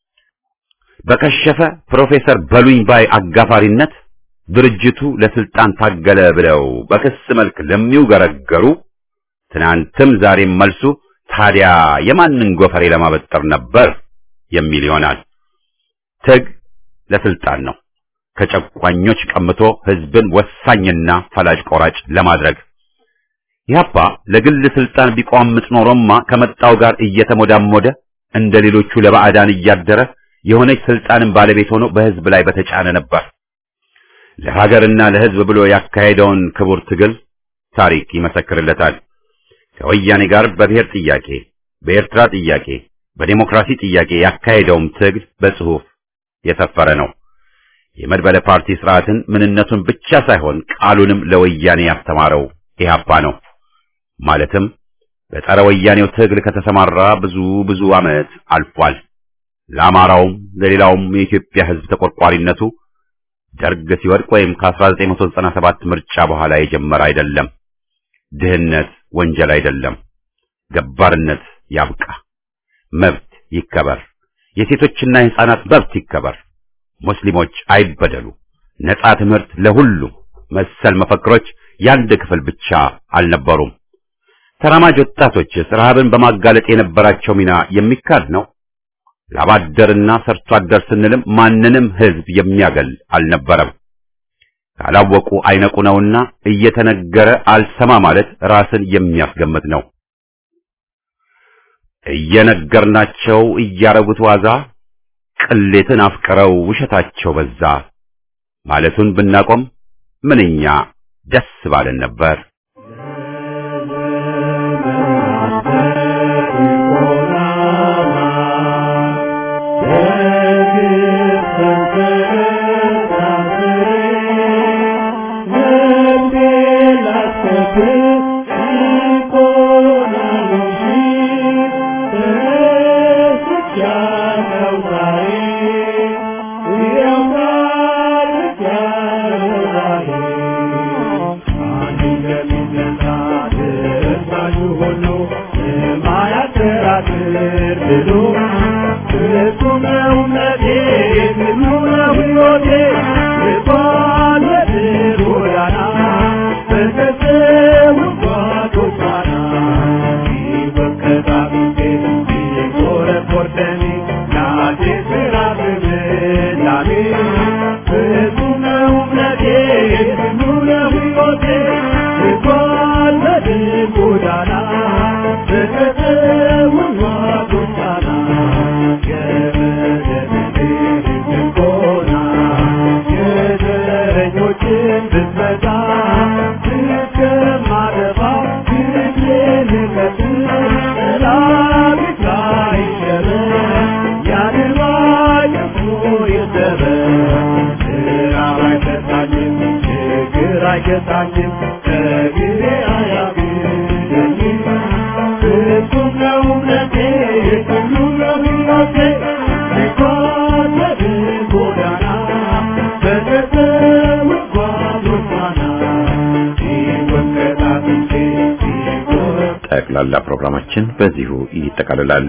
S2: በከሸፈ ፕሮፌሰር በሉኝ ባይ አጋፋሪነት ድርጅቱ ለስልጣን ታገለ ብለው በክስ መልክ ለሚውገረገሩ ትናንትም ዛሬም መልሱ ታዲያ የማንን ጎፈሬ ለማበጠር ነበር የሚል ይሆናል። ትግ ለስልጣን ነው፣ ከጨቋኞች ቀምቶ ህዝብን ወሳኝና ፈላጭ ቆራጭ ለማድረግ። ኢህአፓ ለግል ስልጣን ቢቋምጥ ኖሮማ ከመጣው ጋር እየተሞዳሞደ እንደ ሌሎቹ ለባዕዳን እያደረ የሆነች ስልጣንን ባለቤት ሆኖ በህዝብ ላይ በተጫነ ነበር። ለሀገርና ለህዝብ ብሎ ያካሄደውን ክቡር ትግል ታሪክ ይመሰክርለታል። ከወያኔ ጋር በብሔር ጥያቄ፣ በኤርትራ ጥያቄ፣ በዲሞክራሲ ጥያቄ ያካሄደውም ትግል በጽሁፍ የሰፈረ ነው። የመድበለ ፓርቲ ስርዓትን ምንነቱን ብቻ ሳይሆን ቃሉንም ለወያኔ ያስተማረው ኢህአፓ ነው። ማለትም በጸረ ወያኔው ትግል ከተሰማራ ብዙ ዓመት አልፏል። ለአማራውም ለሌላውም የኢትዮጵያ ህዝብ ተቆርቋሪነቱ ደርግ ሲወድቅ ወይም ከ1997 ምርጫ በኋላ የጀመረ አይደለም። ድህነት ወንጀል አይደለም። ገባርነት ያብቃ፣ መብት ይከበር፣ የሴቶችና የህፃናት መብት ይከበር፣ ሙስሊሞች አይበደሉ፣ ነጻ ትምህርት ለሁሉ መሰል መፈክሮች ያንድ ክፍል ብቻ አልነበሩም። ተራማጅ ወጣቶች ረሃብን በማጋለጥ የነበራቸው ሚና የሚካድ ነው። ላባደርና ሰርቶ አደር ስንልም ማንንም ህዝብ የሚያገል አልነበረም። ካላወቁ አይነቁ ነውና እየተነገረ አልሰማ ማለት ራስን የሚያስገምት ነው። እየነገርናቸው እያረጉት ዋዛ፣ ቅሌትን አፍቅረው ውሸታቸው በዛ ማለቱን ብናቆም ምንኛ ደስ ባለን ነበር። ጠቅላላ ፕሮግራማችን በዚሁ ይጠቃልላል።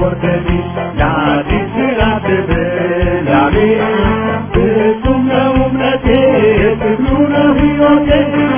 S4: ወርደዲ ለአዲስ ምዕራፍ ብላሜ ፍጹም ነው እምነቴ ትግሉ ነው ሕይወቴ